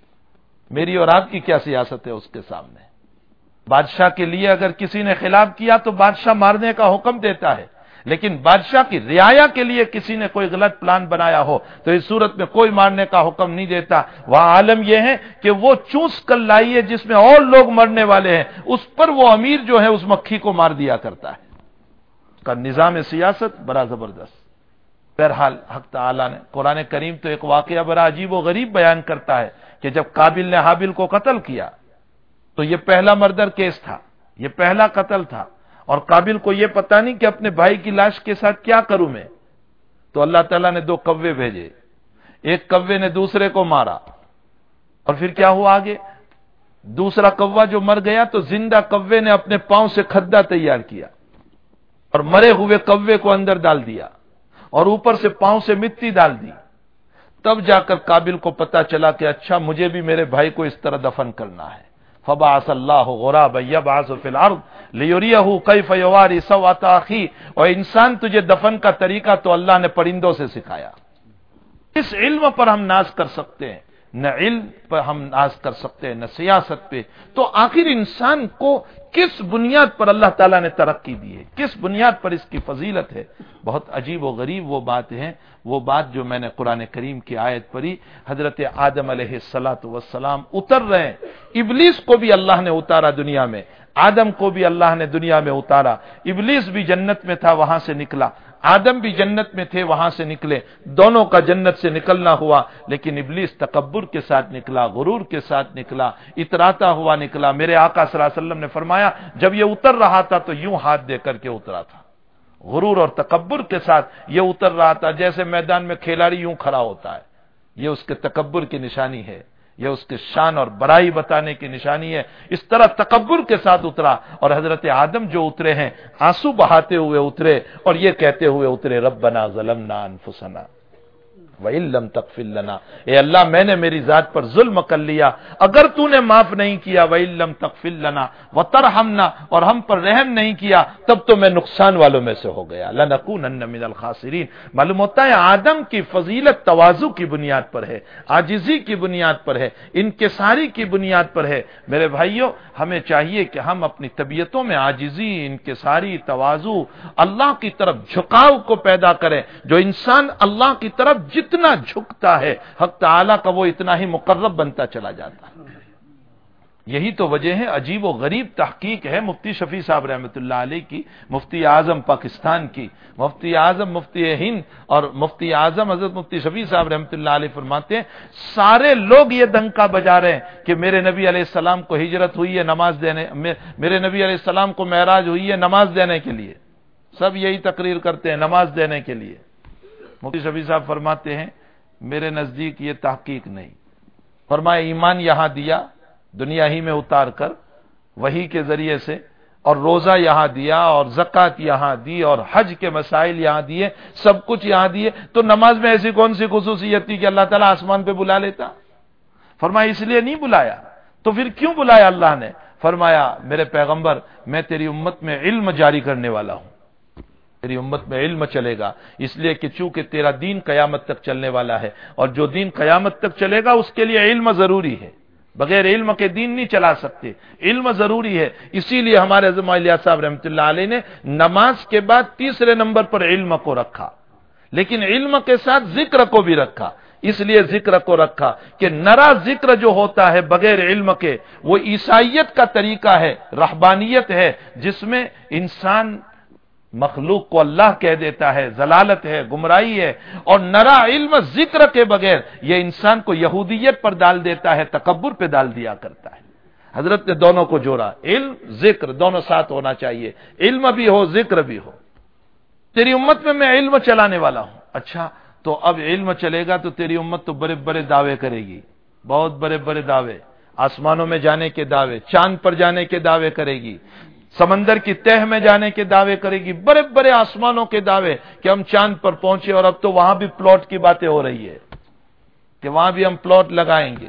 میری اور آپ کی کیا سیاست ہے اس کے سامنے؟ بادشاہ کے لیے اگر کسی نے خلاف کیا تو بادشاہ مارنے کا حکم دیتا ہے، لیکن بادشاہ کی رعایا کے لیے کسی نے کوئی غلط پلان بنایا ہو تو اس صورت میں کوئی مارنے کا حکم نہیں دیتا. وہاں عالم یہ ہے کہ وہ چوس کر لائی ہے جس میں اور لوگ مرنے والے ہیں، اس پر وہ امیر جو ہے اس مکھی کو مار دیا کرتا ہے. اس کا نظام سیاست بڑا زبردست. بہرحال حق تعالیٰ نے قرآن کریم تو ایک واقعہ بڑا عجیب و غریب بیان کرتا ہے کہ جب قابل نے حابل کو قتل کیا تو یہ پہلا مردر کیس تھا، یہ پہلا قتل تھا، اور قابل کو یہ پتہ نہیں کہ اپنے بھائی کی لاش کے ساتھ کیا کروں میں. تو اللہ تعالیٰ نے 2 کوے بھیجے. ایک کوے نے دوسرے کو مارا، اور پھر کیا ہوا آگے؟ دوسرا کوا جو مر گیا تو زندہ کوے نے اپنے پاؤں سے کھدا تیار کیا اور مرے ہوئے کوے کو اندر ڈال دیا اور اوپر سے پاؤں سے مٹی ڈال دی. تب جا کر قابل کو پتا چلا کہ اچھا مجھے بھی میرے بھائی کو اس طرح دفن کرنا ہے. فبعث اللہ غرابا یبعث فی الارض لیریہ کیف یواری سوءۃ اخیہ. اور انسان تجھے دفن کا طریقہ تو اللہ نے پرندوں سے سکھایا. اس علم پر ہم ناز کر سکتے ہیں، نہ علم پر ہم ناز کر سکتے ہیں، نہ سیاست پہ. تو آخر انسان کو کس بنیاد پر اللہ تعالیٰ نے ترقی دی ہے، کس بنیاد پر اس کی فضیلت ہے؟ بہت عجیب و غریب وہ بات ہے، وہ بات جو میں نے قرآن کریم کی آیت پڑھی. حضرت آدم علیہ السلام اتر رہے ہیں. ابلیس کو بھی اللہ نے اتارا دنیا میں، آدم کو بھی اللہ نے دنیا میں اتارا. ابلیس بھی جنت میں تھا، وہاں سے نکلا. آدم بھی جنت میں تھے، وہاں سے نکلے. دونوں کا جنت سے نکلنا ہوا، لیکن ابلیس تکبر کے ساتھ نکلا، غرور کے ساتھ نکلا، اتراتا ہوا نکلا. میرے آقا صلی اللہ علیہ وسلم نے فرمایا جب یہ اتر رہا تھا تو یوں ہاتھ دے کر کے اترا تھا. غرور اور تکبر کے ساتھ یہ اتر رہا تھا جیسے میدان میں کھلاڑی یوں کھڑا ہوتا ہے. یہ اس کے تکبر کی نشانی ہے، یہ اس کے شان اور بڑائی بتانے کی نشانی ہے. اس طرح تکبر کے ساتھ اترا. اور حضرت آدم جو اترے ہیں آنسو بہاتے ہوئے اترے اور یہ کہتے ہوئے اترے ربنا ظلمنا انفسنا وَإِن لَّمْ تَغْفِرْ لَنَا. اے اللہ میں نے میری ذات پر ظلم کر لیا، اگر تو نے معاف نہیں کیا وَإِن لَّمْ تَغْفِرْ لَنَا وَتَرْحَمْنَا، اور ہم پر رحم نہیں کیا تب تو میں نقصان والوں میں سے ہو گیا. لَنَكُونَنَّ مِنَ الْخَاسِرِينَ. معلوم ہوتا ہے آدم کی فضیلت تواضع کی بنیاد پر ہے، عاجزی کی بنیاد پر ہے، انکساری کی بنیاد پر ہے. میرے بھائیوں ہمیں چاہیے کہ ہم اپنی طبیعتوں میں عاجزی، انکساری، تواضع، اللہ کی طرف جھکاؤ کو پیدا کریں. جو انسان اللہ کی طرف جتنا جھکتا ہے حق تعالی کا وہ اتنا ہی مقرب بنتا چلا جاتا ہے. یہی تو وجہ ہے، عجیب و غریب تحقیق ہے مفتی شفیع صاحب رحمۃ اللہ علیہ کی، مفتی اعظم پاکستان کی، مفتی اعظم مفتی ہند اور مفتی اعظم حضرت مفتی شفیع صاحب رحمۃ اللہ علیہ فرماتے ہیں سارے لوگ یہ ڈنکا بجا رہے ہیں کہ میرے نبی علیہ السلام کو ہجرت ہوئی ہے نماز دینے، میرے نبی علیہ السلام کو معراج ہوئی ہے نماز دینے کے لیے، سب یہی تقریر کرتے ہیں نماز دینے کے لیے۔ مفتی شفیع صاحب فرماتے ہیں میرے نزدیک یہ تحقیق نہیں، فرمایا ایمان یہاں دیا دنیا ہی میں اتار کر وحی کے ذریعے سے، اور روزہ یہاں دیا اور زکوٰۃ یہاں دی اور حج کے مسائل یہاں دیے، سب کچھ یہاں دیے، تو نماز میں ایسی کون سی خصوصیت تھی کہ اللہ تعالیٰ آسمان پہ بلا لیتا؟ فرمایا اس لیے نہیں بلایا، تو پھر کیوں بلایا اللہ نے؟ فرمایا میرے پیغمبر میں تیری امت میں علم جاری کرنے والا ہوں، تیری امت میں علم چلے گا، اس لیے کہ چونکہ تیرا دین قیامت تک چلنے والا ہے، اور جو دین قیامت تک چلے گا اس کے لیے علم ضروری ہے، بغیر علم کے دین نہیں چلا سکتے، علم ضروری ہے۔ اسی لیے ہمارے اعظم الیاس صاحب رحمۃ اللہ علیہ نے نماز کے بعد تیسرے نمبر پر علم کو رکھا، لیکن علم کے ساتھ ذکر کو بھی رکھا۔ اس لیے ذکر کو رکھا کہ نرا ذکر جو ہوتا ہے بغیر علم کے وہ عیسائیت کا طریقہ ہے، رہبانیت ہے، جس میں انسان مخلوق کو اللہ کہہ دیتا ہے، ضلالت ہے، گمراہی ہے، اور نرا علم ذکر کے بغیر یہ انسان کو یہودیت پر ڈال دیتا ہے، تکبر پہ ڈال دیا کرتا ہے۔ حضرت نے دونوں کو جوڑا، علم ذکر دونوں ساتھ ہونا چاہیے، علم بھی ہو ذکر بھی ہو۔ تیری امت میں علم چلانے والا ہوں۔ اچھا تو اب علم چلے گا تو تیری امت تو بڑے بڑے دعوے کرے گی، بہت بڑے بڑے دعوے، آسمانوں میں جانے کے دعوے، چاند پر جانے کے دعوے کرے گی، سمندر کی تہ میں جانے کے دعوے کرے گی، بڑے بڑے آسمانوں کے دعوے کہ ہم چاند پر پہنچے، اور اب تو وہاں بھی پلاٹ کی باتیں ہو رہی ہے کہ وہاں بھی ہم پلاٹ لگائیں گے،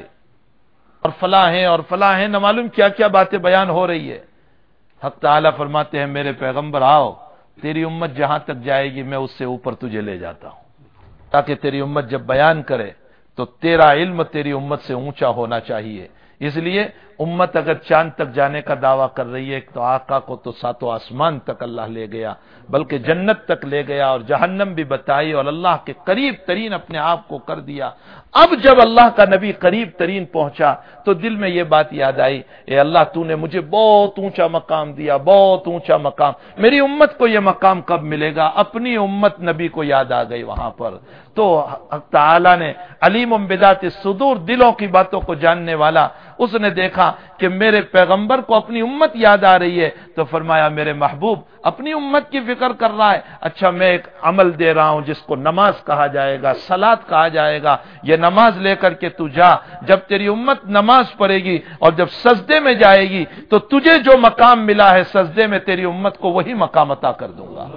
اور فلاں ہیں، نہ معلوم کیا کیا باتیں بیان ہو رہی ہے۔ حق تعالی فرماتے ہیں میرے پیغمبر آؤ، تیری امت جہاں تک جائے گی میں اس سے اوپر تجھے لے جاتا ہوں، تاکہ تیری امت جب بیان کرے تو تیرا علم تیری امت سے اونچا ہونا چاہیے۔ اس لیے امت اگر چاند تک جانے کا دعویٰ کر رہی ہے تو آقا کو تو ساتوں آسمان تک اللہ لے گیا، بلکہ جنت تک لے گیا، اور جہنم بھی بتائی، اور اللہ کے قریب ترین اپنے آپ کو کر دیا۔ اب جب اللہ کا نبی قریب ترین پہنچا تو دل میں یہ بات یاد آئی، اے اللہ تو نے مجھے بہت اونچا مقام دیا، بہت اونچا مقام، میری امت کو یہ مقام کب ملے گا؟ اپنی امت نبی کو یاد آ گئی وہاں پر۔ تو تعالی نے علیم بذات الصدور، دلوں کی باتوں کو جاننے والا، اس نے دیکھا کہ میرے پیغمبر کو اپنی امت یاد آ رہی ہے، تو فرمایا میرے محبوب اپنی امت کی فکر کر رہا ہے، اچھا میں ایک عمل دے رہا ہوں جس کو نماز کہا جائے گا، صلاۃ کہا جائے گا، یہ نماز لے کر کے تو جا، جب تیری امت نماز پڑھے گی اور جب سجدے میں جائے گی تو تجھے جو مقام ملا ہے سجدے میں تیری امت کو وہی مقام عطا کر دوں گا۔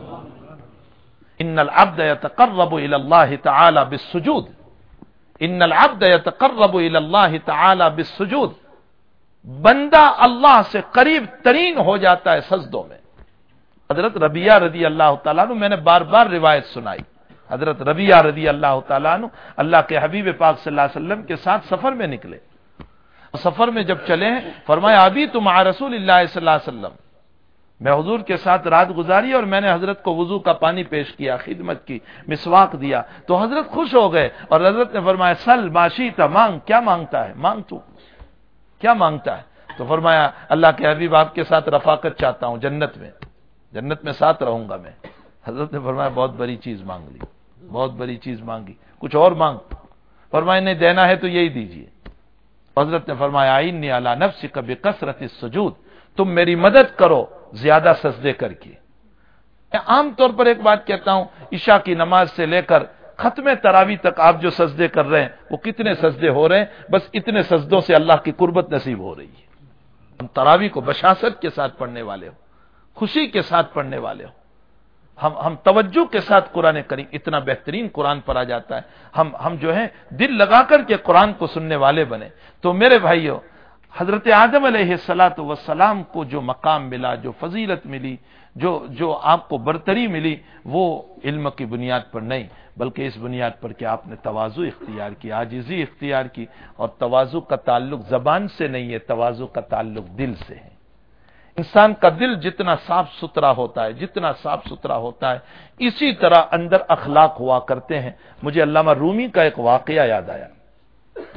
ان العبد يتقرب الى الله تعالى بالسجود، ان العبد يتقرب الى الله تعالى بالسجود، بندہ اللہ سے قریب ترین ہو جاتا ہے سجدوں میں۔ حضرت ربیعہ رضی اللہ تعالیٰ عنہ، میں نے بار بار روایت سنائی، حضرت ربیعہ رضی اللہ تعالیٰ عنہ اللہ کے حبیب پاک صلی اللہ علیہ وسلم کے ساتھ سفر میں نکلے، سفر میں جب چلے ہیں فرمایا ابھی تو مع رسول اللہ صلی اللہ علیہ وسلم، میں حضور کے ساتھ رات گزاری اور میں نے حضرت کو وضو کا پانی پیش کیا، خدمت کی، مسواک دیا، تو حضرت خوش ہو گئے اور حضرت نے فرمایا سل ما شئت، مانگ، کیا مانگتا ہے، مانگ تو کیا مانگتا ہے؟ تو فرمایا اللہ کے حبیب آپ کے ساتھ رفاقت چاہتا ہوں، جنت میں ساتھ رہوں گا میں۔ حضرت نے فرمایا بہت بڑی چیز مانگ لی، بہت بڑی چیز مانگی، کچھ اور مانگ؟ فرمایا نہیں دینا ہے تو یہی دیجیے۔ حضرت نے فرمایا اعنی علی نفسک بکثرۃ السجود، تم میری مدد کرو زیادہ سجدے کر کے۔ میں عام طور پر ایک بات کہتا ہوں، عشاء کی نماز سے لے کر ختم تراویح تک آپ جو سجدے کر رہے ہیں وہ کتنے سجدے ہو رہے ہیں؟ بس اتنے سجدوں سے اللہ کی قربت نصیب ہو رہی ہے۔ ہم تراویح کو بشاشت کے ساتھ پڑھنے والے ہو، خوشی کے ساتھ پڑھنے والے ہو، ہم توجہ کے ساتھ قرآن کریم، اتنا بہترین قرآن پڑھا جاتا ہے، ہم جو ہے دل لگا کر کے قرآن کو سننے والے بنے۔ تو میرے بھائیو، حضرت آدم علیہ الصلاۃ والسلام کو جو مقام ملا، جو فضیلت ملی، جو آپ کو برتری ملی، وہ علم کی بنیاد پر نہیں، بلکہ اس بنیاد پر کہ آپ نے تواضع اختیار کی، عاجزی اختیار کی، اور تواضع کا تعلق زبان سے نہیں ہے، تواضع کا تعلق دل سے ہے۔ انسان کا دل جتنا صاف ستھرا ہوتا ہے، جتنا صاف ستھرا ہوتا ہے، اسی طرح اندر اخلاق ہوا کرتے ہیں۔ مجھے علامہ رومی کا ایک واقعہ یاد آیا۔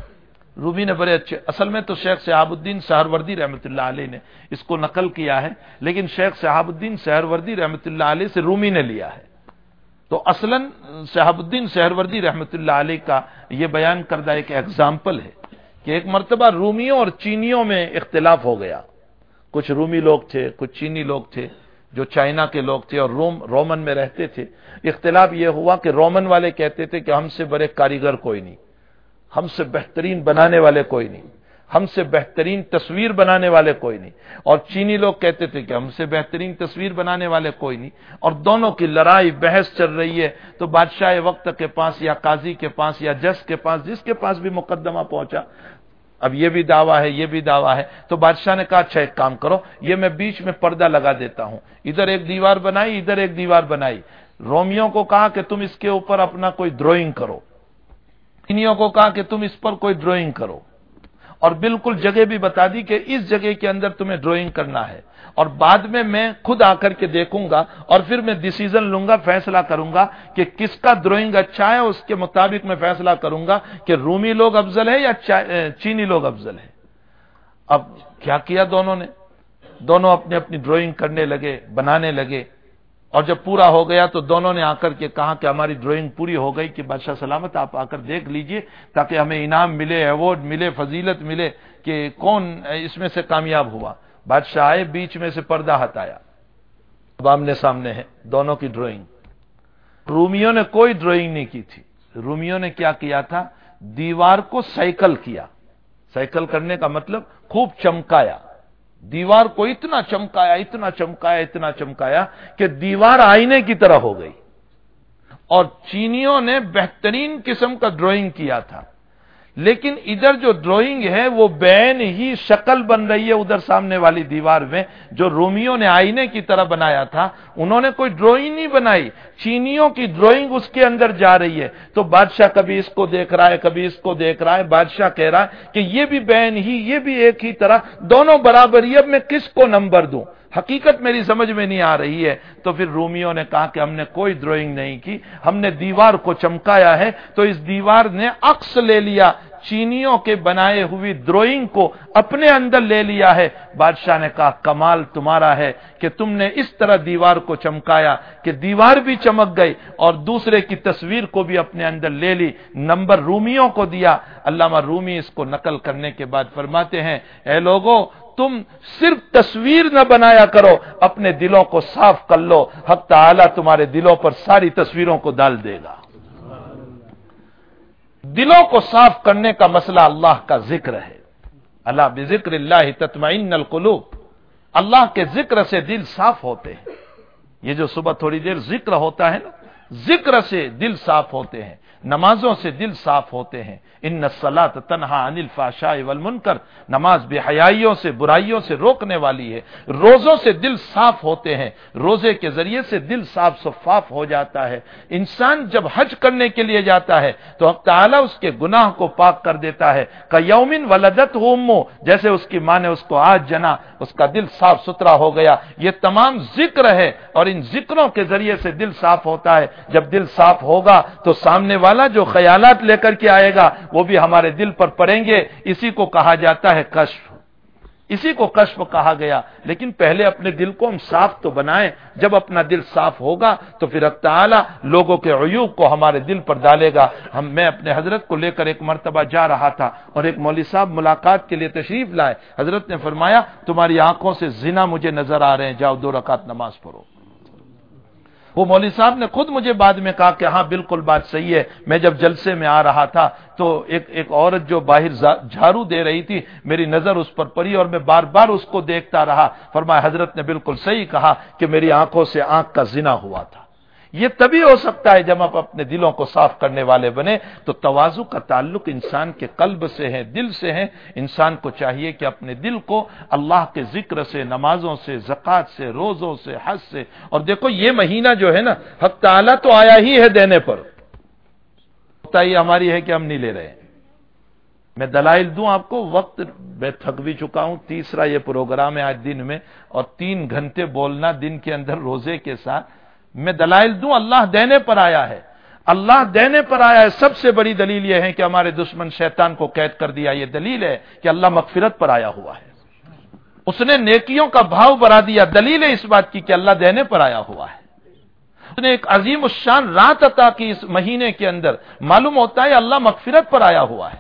رومی نے بڑے اچھے، اصل میں تو شیخ شہاب الدین سہروردی رحمۃ اللہ علیہ نے اس کو نقل کیا ہے، لیکن شیخ شہاب الدین سہروردی رحمۃ اللہ علیہ سے رومی نے لیا ہے۔ تو اصلاً شہاب الدین سہروردی رحمۃ اللہ علیہ کا یہ بیان کردہ ایک ایگزامپل ہے کہ ایک مرتبہ رومیوں اور چینیوں میں اختلاف ہو گیا، کچھ رومی لوگ تھے، کچھ چینی لوگ تھے جو چائنا کے لوگ تھے اور رومن میں رہتے تھے۔ اختلاف یہ ہوا کہ رومن والے کہتے تھے کہ ہم سے بڑے کاریگر کوئی نہیں، ہم سے بہترین بنانے والے کوئی نہیں، ہم سے بہترین تصویر بنانے والے کوئی نہیں، اور چینی لوگ کہتے تھے کہ ہم سے بہترین تصویر بنانے والے کوئی نہیں، اور دونوں کی لڑائی بحث چل رہی ہے۔ تو بادشاہ وقت کے پاس یا قاضی کے پاس یا جج کے پاس، جس کے پاس بھی مقدمہ پہنچا، اب یہ بھی دعویٰ ہے یہ بھی دعویٰ ہے، تو بادشاہ نے کہا اچھا ایک کام کرو، یہ میں بیچ میں پردہ لگا دیتا ہوں، ادھر ایک دیوار بنائی ادھر ایک دیوار بنائی۔ رومیوں کو کہا کہ تم اس کے اوپر اپنا کوئی ڈرائنگ کرو، چینیوں کو کہا کہ تم اس پر کوئی ڈرائنگ کرو، اور بالکل جگہ بھی بتا دی کہ اس جگہ کے اندر تمہیں ڈرائنگ کرنا ہے، اور بعد میں خود آ کر کے دیکھوں گا اور پھر میں ڈیسیژن لوں گا، فیصلہ کروں گا کہ کس کا ڈرائنگ اچھا ہے، اس کے مطابق میں فیصلہ کروں گا کہ رومی لوگ افضل ہے یا چینی لوگ افضل ہے۔ اب کیا کیا دونوں نے، دونوں اپنی اپنی ڈرائنگ کرنے لگے، بنانے لگے، اور جب پورا ہو گیا تو دونوں نے آ کر کے کہا کہ ہماری ڈرائنگ پوری ہو گئی، کہ بادشاہ سلامت آپ آ کر دیکھ لیجئے تاکہ ہمیں انعام ملے، ایوارڈ ملے، فضیلت ملے کہ کون اس میں سے کامیاب ہوا۔ بادشاہ آئے، بیچ میں سے پردہ ہٹایا، اب آمنے سامنے ہے دونوں کی ڈرائنگ۔ رومیوں نے کوئی ڈرائنگ نہیں کی تھی، رومیوں نے کیا کیا تھا، دیوار کو سائیکل کیا۔ سائیکل کرنے کا مطلب خوب چمکایا، دیوار کو اتنا چمکایا اتنا چمکایا اتنا چمکایا کہ دیوار آئینے کی طرح ہو گئی۔ اور چینیوں نے بہترین قسم کا ڈرائنگ کیا تھا، لیکن ادھر جو ڈرائنگ ہے وہ بین ہی شکل بن رہی ہے ادھر سامنے والی دیوار میں، جو رومیوں نے آئینے کی طرح بنایا تھا انہوں نے کوئی ڈرائنگ نہیں بنائی، چینیوں کی ڈرائنگ اس کے اندر جا رہی ہے۔ تو بادشاہ کبھی اس کو دیکھ رہا ہے کبھی اس کو دیکھ رہا ہے، بادشاہ کہہ رہا ہے کہ یہ بھی بین ہی یہ بھی ایک ہی طرح، دونوں برابر ہی، اب میں کس کو نمبر دوں، حقیقت میری سمجھ میں نہیں آ رہی ہے۔ تو پھر رومیوں نے کہا کہ ہم نے کوئی ڈرائنگ نہیں کی، ہم نے دیوار کو چمکایا ہے۔ تو اس دیوار نے عکس لے لیا، چینیوں کے بنائے ہوئی ڈرائنگ کو اپنے اندر لے لیا ہے۔ بادشاہ نے کہا کمال تمہارا ہے کہ تم نے اس طرح دیوار کو چمکایا کہ دیوار بھی چمک گئی اور دوسرے کی تصویر کو بھی اپنے اندر لے لی، نمبر رومیوں کو دیا۔ علامہ رومی اس کو نقل کرنے کے بعد فرماتے ہیں، اے لوگو تم صرف تصویر نہ بنایا کرو، اپنے دلوں کو صاف کر لو، حق تعالی تمہارے دلوں پر ساری تصویروں کو ڈال دے گا۔ دلوں کو صاف کرنے کا مسئلہ اللہ کا ذکر ہے، اللہ بذکر اللہ تطمئن القلوب، اللہ کے ذکر سے دل صاف ہوتے ہیں۔ یہ جو صبح تھوڑی دیر ذکر ہوتا ہے نا، ذکر سے دل صاف ہوتے ہیں، نمازوں سے دل صاف ہوتے ہیں۔ ان الصلاۃ تنہی عن الفحشاء والمنکر، نماز بے حیائیوں سے برائیوں سے روکنے والی ہے۔ روزوں سے دل صاف ہوتے ہیں، روزے کے ذریعے سے دل صاف شفاف ہو جاتا ہے۔ انسان جب حج کرنے کے لیے جاتا ہے تو حق تعالیٰ اس کے گناہ کو پاک کر دیتا ہے، کیوم ولدتہ امہ، جیسے اس کی ماں نے اس کو آج جنا، اس کا دل صاف ستھرا ہو گیا۔ یہ تمام ذکر ہے، اور ان ذکروں کے ذریعے سے دل صاف ہوتا ہے۔ جب دل صاف ہوگا تو سامنے والا جو خیالات لے کر کے آئے گا وہ بھی ہمارے دل پر پڑیں گے۔ اسی کو کہا جاتا ہے کشف، اسی کو کشف کہا گیا۔ لیکن پہلے اپنے دل کو ہم صاف تو بنائیں، جب اپنا دل صاف ہوگا تو پھر حق تعالی لوگوں کے عیوب کو ہمارے دل پر ڈالے گا۔ میں اپنے حضرت کو لے کر ایک مرتبہ جا رہا تھا اور ایک مولوی صاحب ملاقات کے لیے تشریف لائے۔ حضرت نے فرمایا تمہاری آنکھوں سے زنا مجھے نظر آ رہے ہیں، جاؤ 2 رکعت نماز پڑھو۔ وہ مولوی صاحب نے خود مجھے بعد میں کہا کہ ہاں بالکل بات صحیح ہے۔ میں جب جلسے میں آ رہا تھا تو ایک عورت جو باہر جھاڑو دے رہی تھی، میری نظر اس پر پڑی اور میں بار بار اس کو دیکھتا رہا۔ فرمایا حضرت نے بالکل صحیح کہا کہ میری آنکھوں سے آنکھ کا زنا ہوا تھا۔ یہ تبھی ہو سکتا ہے جب آپ اپنے دلوں کو صاف کرنے والے بنے۔ تو تواضع کا تعلق انسان کے قلب سے ہے، دل سے ہے۔ انسان کو چاہیے کہ اپنے دل کو اللہ کے ذکر سے، نمازوں سے، زکوٰۃ سے، روزوں سے، حج سے، اور دیکھو یہ مہینہ جو ہے نا، حق تعالیٰ تو آیا ہی ہے دینے پر، یہ ہماری ہے کہ ہم نہیں لے رہے۔ میں دلائل دوں آپ کو، وقت میں تھک بھی چکا ہوں، تیسرا یہ پروگرام ہے آج دن میں، اور 3 گھنٹے بولنا دن کے اندر روزے کے ساتھ۔ میں دلائل دوں، اللہ دینے پر آیا ہے۔ اللہ دینے پر آیا ہے. سب سے بڑی دلیل یہ ہے کہ ہمارے دشمن شیطان کو قید کر دیا. یہ دلیل ہے کہ اللہ مغفرت پر آیا ہوا ہے. اس نے نیکیوں کا بھاؤ بڑھا دیا. دلیل ہے اس بات کی کہ اللہ دینے پر آیا ہوا ہے. اس نے ایک عظیم الشان رات عطا کی اس مہینے کے اندر. معلوم ہوتا ہے اللہ مغفرت پر آیا ہوا ہے.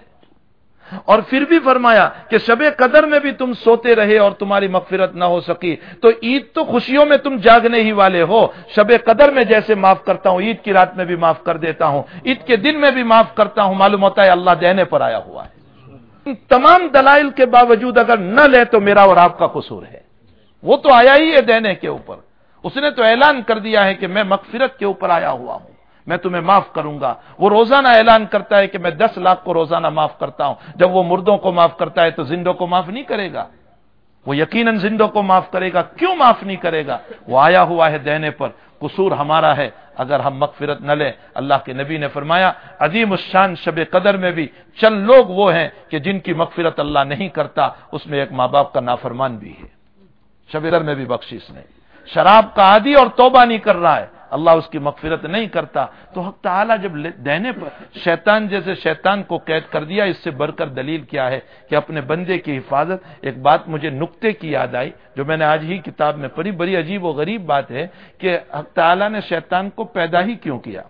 اور پھر بھی فرمایا کہ شب قدر میں بھی تم سوتے رہے اور تمہاری مغفرت نہ ہو سکی تو عید تو خوشیوں میں تم جاگنے ہی والے ہو. شب قدر میں جیسے معاف کرتا ہوں عید کی رات میں بھی معاف کر دیتا ہوں, عید کے دن میں بھی معاف کرتا ہوں. معلوم ہوتا ہے اللہ دینے پر آیا ہوا ہے. ان تمام دلائل کے باوجود اگر نہ لے تو میرا اور آپ کا قصور ہے. وہ تو آیا ہی ہے دینے کے اوپر. اس نے تو اعلان کر دیا ہے کہ میں مغفرت کے اوپر آیا ہوا ہوں, میں تمہیں معاف کروں گا. وہ روزانہ اعلان کرتا ہے کہ میں 10 لاکھ کو روزانہ معاف کرتا ہوں. جب وہ مردوں کو معاف کرتا ہے تو زندوں کو معاف نہیں کرے گا. وہ یقیناً زندوں کو معاف کرے گا. کیوں معاف نہیں کرے گا؟ وہ آیا ہوا ہے دینے پر. قصور ہمارا ہے اگر ہم مغفرت نہ لیں. اللہ کے نبی نے فرمایا عظیم الشان شب قدر میں بھی چند لوگ وہ ہیں کہ جن کی مغفرت اللہ نہیں کرتا. اس میں ایک ماں باپ کا نافرمان بھی ہے. شب قدر میں بھی بخشش نہیں. شراب کا عادی اور توبہ نہیں کر رہا ہے, اللہ اس کی مغفرت نہیں کرتا. تو حق تعالیٰ جب دینے پر شیطان جیسے شیطان کو قید کر دیا, اس سے بڑھ کر دلیل کیا ہے کہ اپنے بندے کی حفاظت. ایک بات مجھے نکتے کی یاد آئی جو میں نے آج ہی کتاب میں پڑھی. بڑی عجیب و غریب بات ہے کہ حق تعالیٰ نے شیطان کو پیدا ہی کیوں کیا.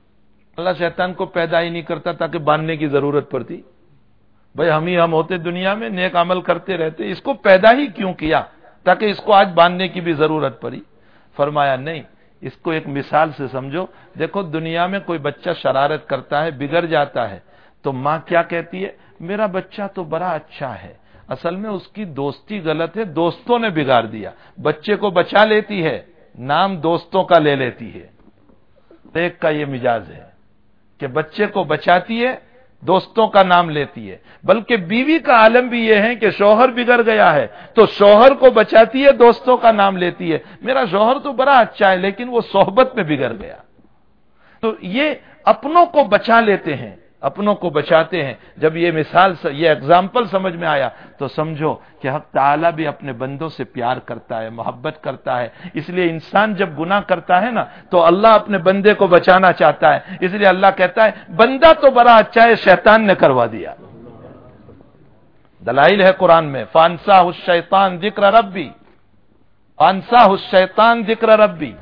اللہ شیطان کو پیدا ہی نہیں کرتا تاکہ باندھنے کی ضرورت پڑتی. بھائی ہم ہوتے دنیا میں نیک عمل کرتے رہتے. اس کو پیدا ہی کیوں کیا تاکہ اس کو آج باندھنے کی بھی ضرورت پڑی. فرمایا نہیں, اس کو ایک مثال سے سمجھو. دیکھو دنیا میں کوئی بچہ شرارت کرتا ہے, بگڑ جاتا ہے, تو ماں کیا کہتی ہے؟ میرا بچہ تو بڑا اچھا ہے. اصل میں اس کی دوستی غلط ہے, دوستوں نے بگاڑ دیا. بچے کو بچا لیتی ہے, نام دوستوں کا لے لیتی ہے. ایک کا یہ مزاج ہے کہ بچے کو بچاتی ہے, دوستوں کا نام لیتی ہے. بلکہ بیوی کا عالم بھی یہ ہے کہ شوہر بگڑ گیا ہے تو شوہر کو بچاتی ہے, دوستوں کا نام لیتی ہے. میرا شوہر تو بڑا اچھا ہے لیکن وہ صحبت میں بگڑ گیا. تو یہ اپنوں کو بچا لیتے ہیں, اپنوں کو بچاتے ہیں. جب یہ مثال یہ ایگزامپل سمجھ میں آیا تو سمجھو کہ حق تعالیٰ بھی اپنے بندوں سے پیار کرتا ہے, محبت کرتا ہے. اس لیے انسان جب گناہ کرتا ہے نا تو اللہ اپنے بندے کو بچانا چاہتا ہے. اس لیے اللہ کہتا ہے بندہ تو بڑا اچھا ہے, شیطان نے کروا دیا. دلائل ہے قرآن میں. فانساہ الشیطان ذکر ربی, فانساہ الشیطان ذکر ربی.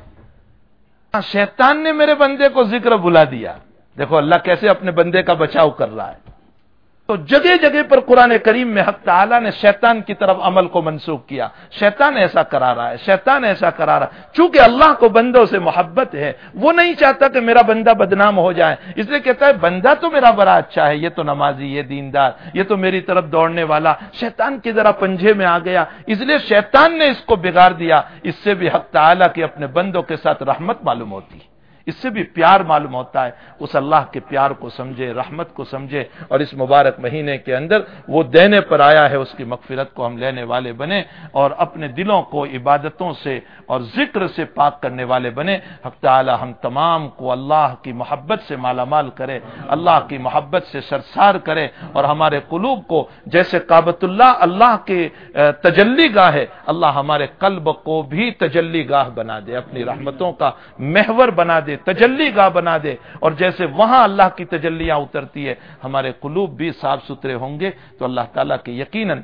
شیطان نے میرے بندے کو ذکر بلا دیا. دیکھو اللہ کیسے اپنے بندے کا بچاؤ کر رہا ہے. تو جگہ جگہ پر قرآن کریم میں حق تعالیٰ نے شیطان کی طرف عمل کو منسوخ کیا. شیطان ایسا کرا رہا ہے, شیطان ایسا کرا رہا ہے. چونکہ اللہ کو بندوں سے محبت ہے, وہ نہیں چاہتا کہ میرا بندہ بدنام ہو جائے. اس لیے کہتا ہے بندہ تو میرا بڑا اچھا ہے, یہ تو نمازی, یہ دیندار, یہ تو میری طرف دوڑنے والا. شیطان کی ذرا پنجے میں آ گیا, اس لیے شیطان نے اس کو بگاڑ دیا. اس سے بھی حق تعالیٰ کی اپنے بندوں کے ساتھ رحمت معلوم ہوتی ہے, اس سے بھی پیار معلوم ہوتا ہے. اس اللہ کے پیار کو سمجھے, رحمت کو سمجھے, اور اس مبارک مہینے کے اندر وہ دینے پر آیا ہے, اس کی مغفرت کو ہم لینے والے بنے اور اپنے دلوں کو عبادتوں سے اور ذکر سے پاک کرنے والے بنے. حق تعالی ہم تمام کو اللہ کی محبت سے مالا مال کرے, اللہ کی محبت سے سرشار کرے, اور ہمارے قلوب کو جیسے کعبۃ اللہ کے تجلی گاہ ہے, اللہ ہمارے قلب کو بھی تجلی گاہ بنا دے, اپنی رحمتوں کا محور بنا دے, تجلی گاہ بنا دے. اور جیسے وہاں اللہ کی تجلیاں اترتی ہے ہمارے قلوب بھی صاف ستھرے ہوں گے تو اللہ تعالیٰ کی یقیناً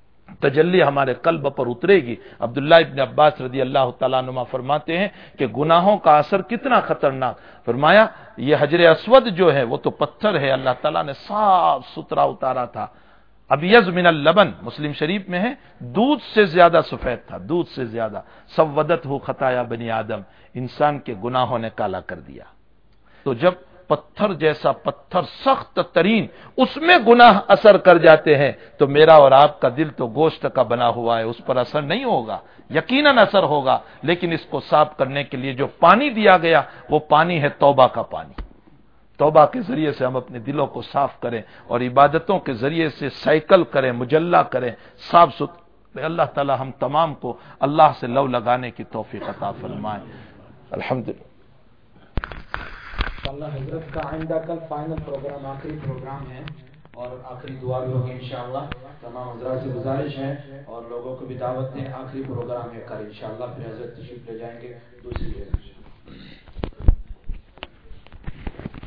تجلی ہمارے قلب پر اترے گی. عبداللہ ابن عباس رضی اللہ تعالیٰ عنہ فرماتے ہیں کہ گناہوں کا اثر کتنا خطرناک. فرمایا یہ حجر اسود جو ہے وہ تو پتھر ہے, اللہ تعالیٰ نے صاف ستھرا اتارا تھا. ابیض من اللبن, مسلم شریف میں ہے, دودھ سے زیادہ سفید تھا, دودھ سے زیادہ. سودت ہو خطایا بنی آدم, انسان کے گناہوں نے کالا کر دیا. تو جب پتھر جیسا پتھر سخت ترین اس میں گناہ اثر کر جاتے ہیں تو میرا اور آپ کا دل تو گوشت کا بنا ہوا ہے, اس پر اثر نہیں ہوگا, یقیناً اثر ہوگا. لیکن اس کو صاف کرنے کے لیے جو پانی دیا گیا وہ پانی ہے توبہ کا پانی. توبہ کے ذریعے سے ہم اپنے دلوں کو صاف کریں اور عبادتوں کے ذریعے سے سائیکل کریں, مجلہ کریں, صاف ستھرے. اللہ تعالی ہم تمام کو اللہ سے لو لگانے کی توفیق عطا فرمائے. الحمدللہ. اللہ حضرت کا آئندہ کل فائنل پروگرام, آخری پروگرام ہے اور آخری دعا بھی ہوگی انشاءاللہ. تمام حضرات سے گزارش ہے اور لوگوں کو بھی دعوت دیں, آخری پروگرام ہے کل انشاءاللہ. پھر حضرت تشریف لے جائیں گے دوسری جگہ.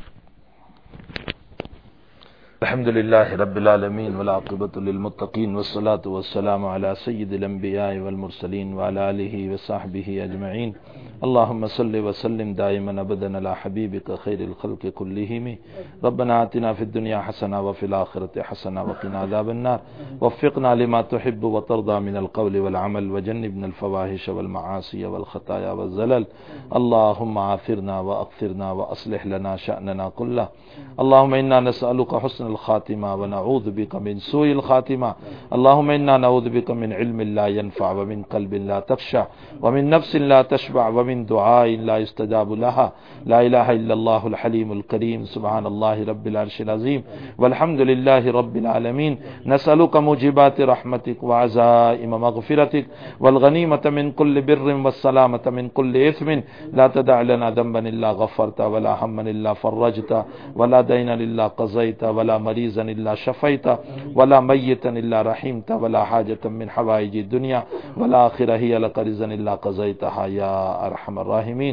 الحمد لله رب العالمين والعاقبة للمتقين والصلاة والسلام على سيد الأنبياء والمرسلين وعلى آله وصحبه أجمعين. اللهم صل وسلم دائما أبدا على حبيبك خير الخلق كلهم. ربنا آتنا في الدنيا حسنة وفي الآخرة حسنة وقنا عذاب النار. وفقنا لما تحب وترضى من القول والعمل وجنبنا الفواحش والمعاصي والخطايا والزلل. اللهم عافرنا وأغفرنا وأصلح لنا شأننا كله. اللهم إنا نسألك حسن الخاتمة ونعوذ بك من سوء الخاتمة. اللهم إنا نعوذ بك من علم لا ينفع ومن قلب لا تخشع ومن نفس لا تشبع ومن دعاء لا يستجاب لها. لا إله إلا الله الحليم الكريم. سبحان الله رب العرش العظيم والحمد لله رب العالمين. نسألك موجبات رحمتك وعزائم مغفرتك والغنيمة من كل بر والسلامة من كل إثم. لا تدع لنا ذنبا إلا غفرت ولا هما إلا فرجت ولا دينا إلا قضيت ولا مريضا إلا شفيت ولا ميتا إلا رحمت ولا حاجة من حوائج الدنيا والآخرة هي لك رضا إلا قضيتها يا أرحم الراحمين.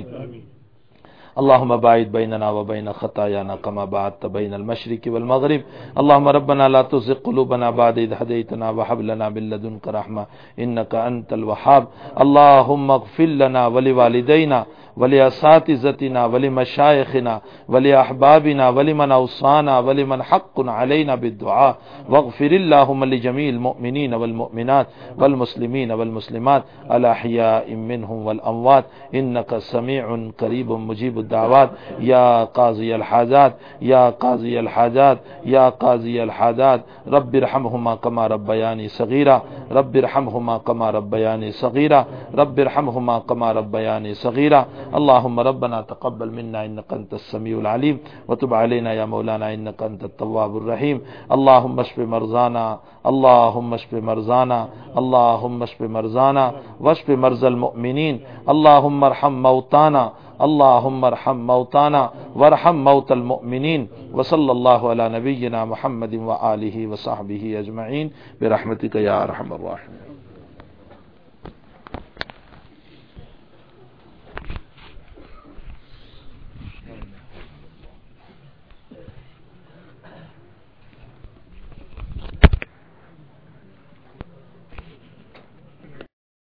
اللهم باعد بيننا وبين خطايانا كما باعدت بين المشرق والمغرب. اللهم ربنا لا تزغ قلوبنا بعد إذ هديتنا وهب لنا من لدنك رحمة إنك أنت الوهاب. اللهم اغفر لنا ولوالدينا ولأساتذتنا ولمشايخنا ولأحبابنا ولمن أوصانا ولمن حق علينا بالدعاء. واغفر اللهم لجميع المؤمنين والمؤمنات والمسلمين والمسلمات الأحياء منهم والأموات إنك سميع قريب مجيب الدعوات. يا قاضي الحاجات يا قاضي الحاجات يا قاضي الحاجات. رب ارحمهما كما ربياني صغيرا. رب ارحمهما كما ربياني صغيرا. رب ارحمهما كما ربياني صغيرا. اللهم ربنا تقبل منا إنك أنت السميع العليم وتب علينا يا مولانا إنك أنت التواب الرحيم. اللهم اشف مرضانا اللهم اشف مرضانا اللهم اشف مرضانا واشف مرضى المؤمنين. اللهم ارحم موتانا اللهم ارحم موتانا وارحم موتى المؤمنين. وصلى الله على نبينا محمد وآله وصحبه أجمعين برحمتك يا أرحم الراحمين.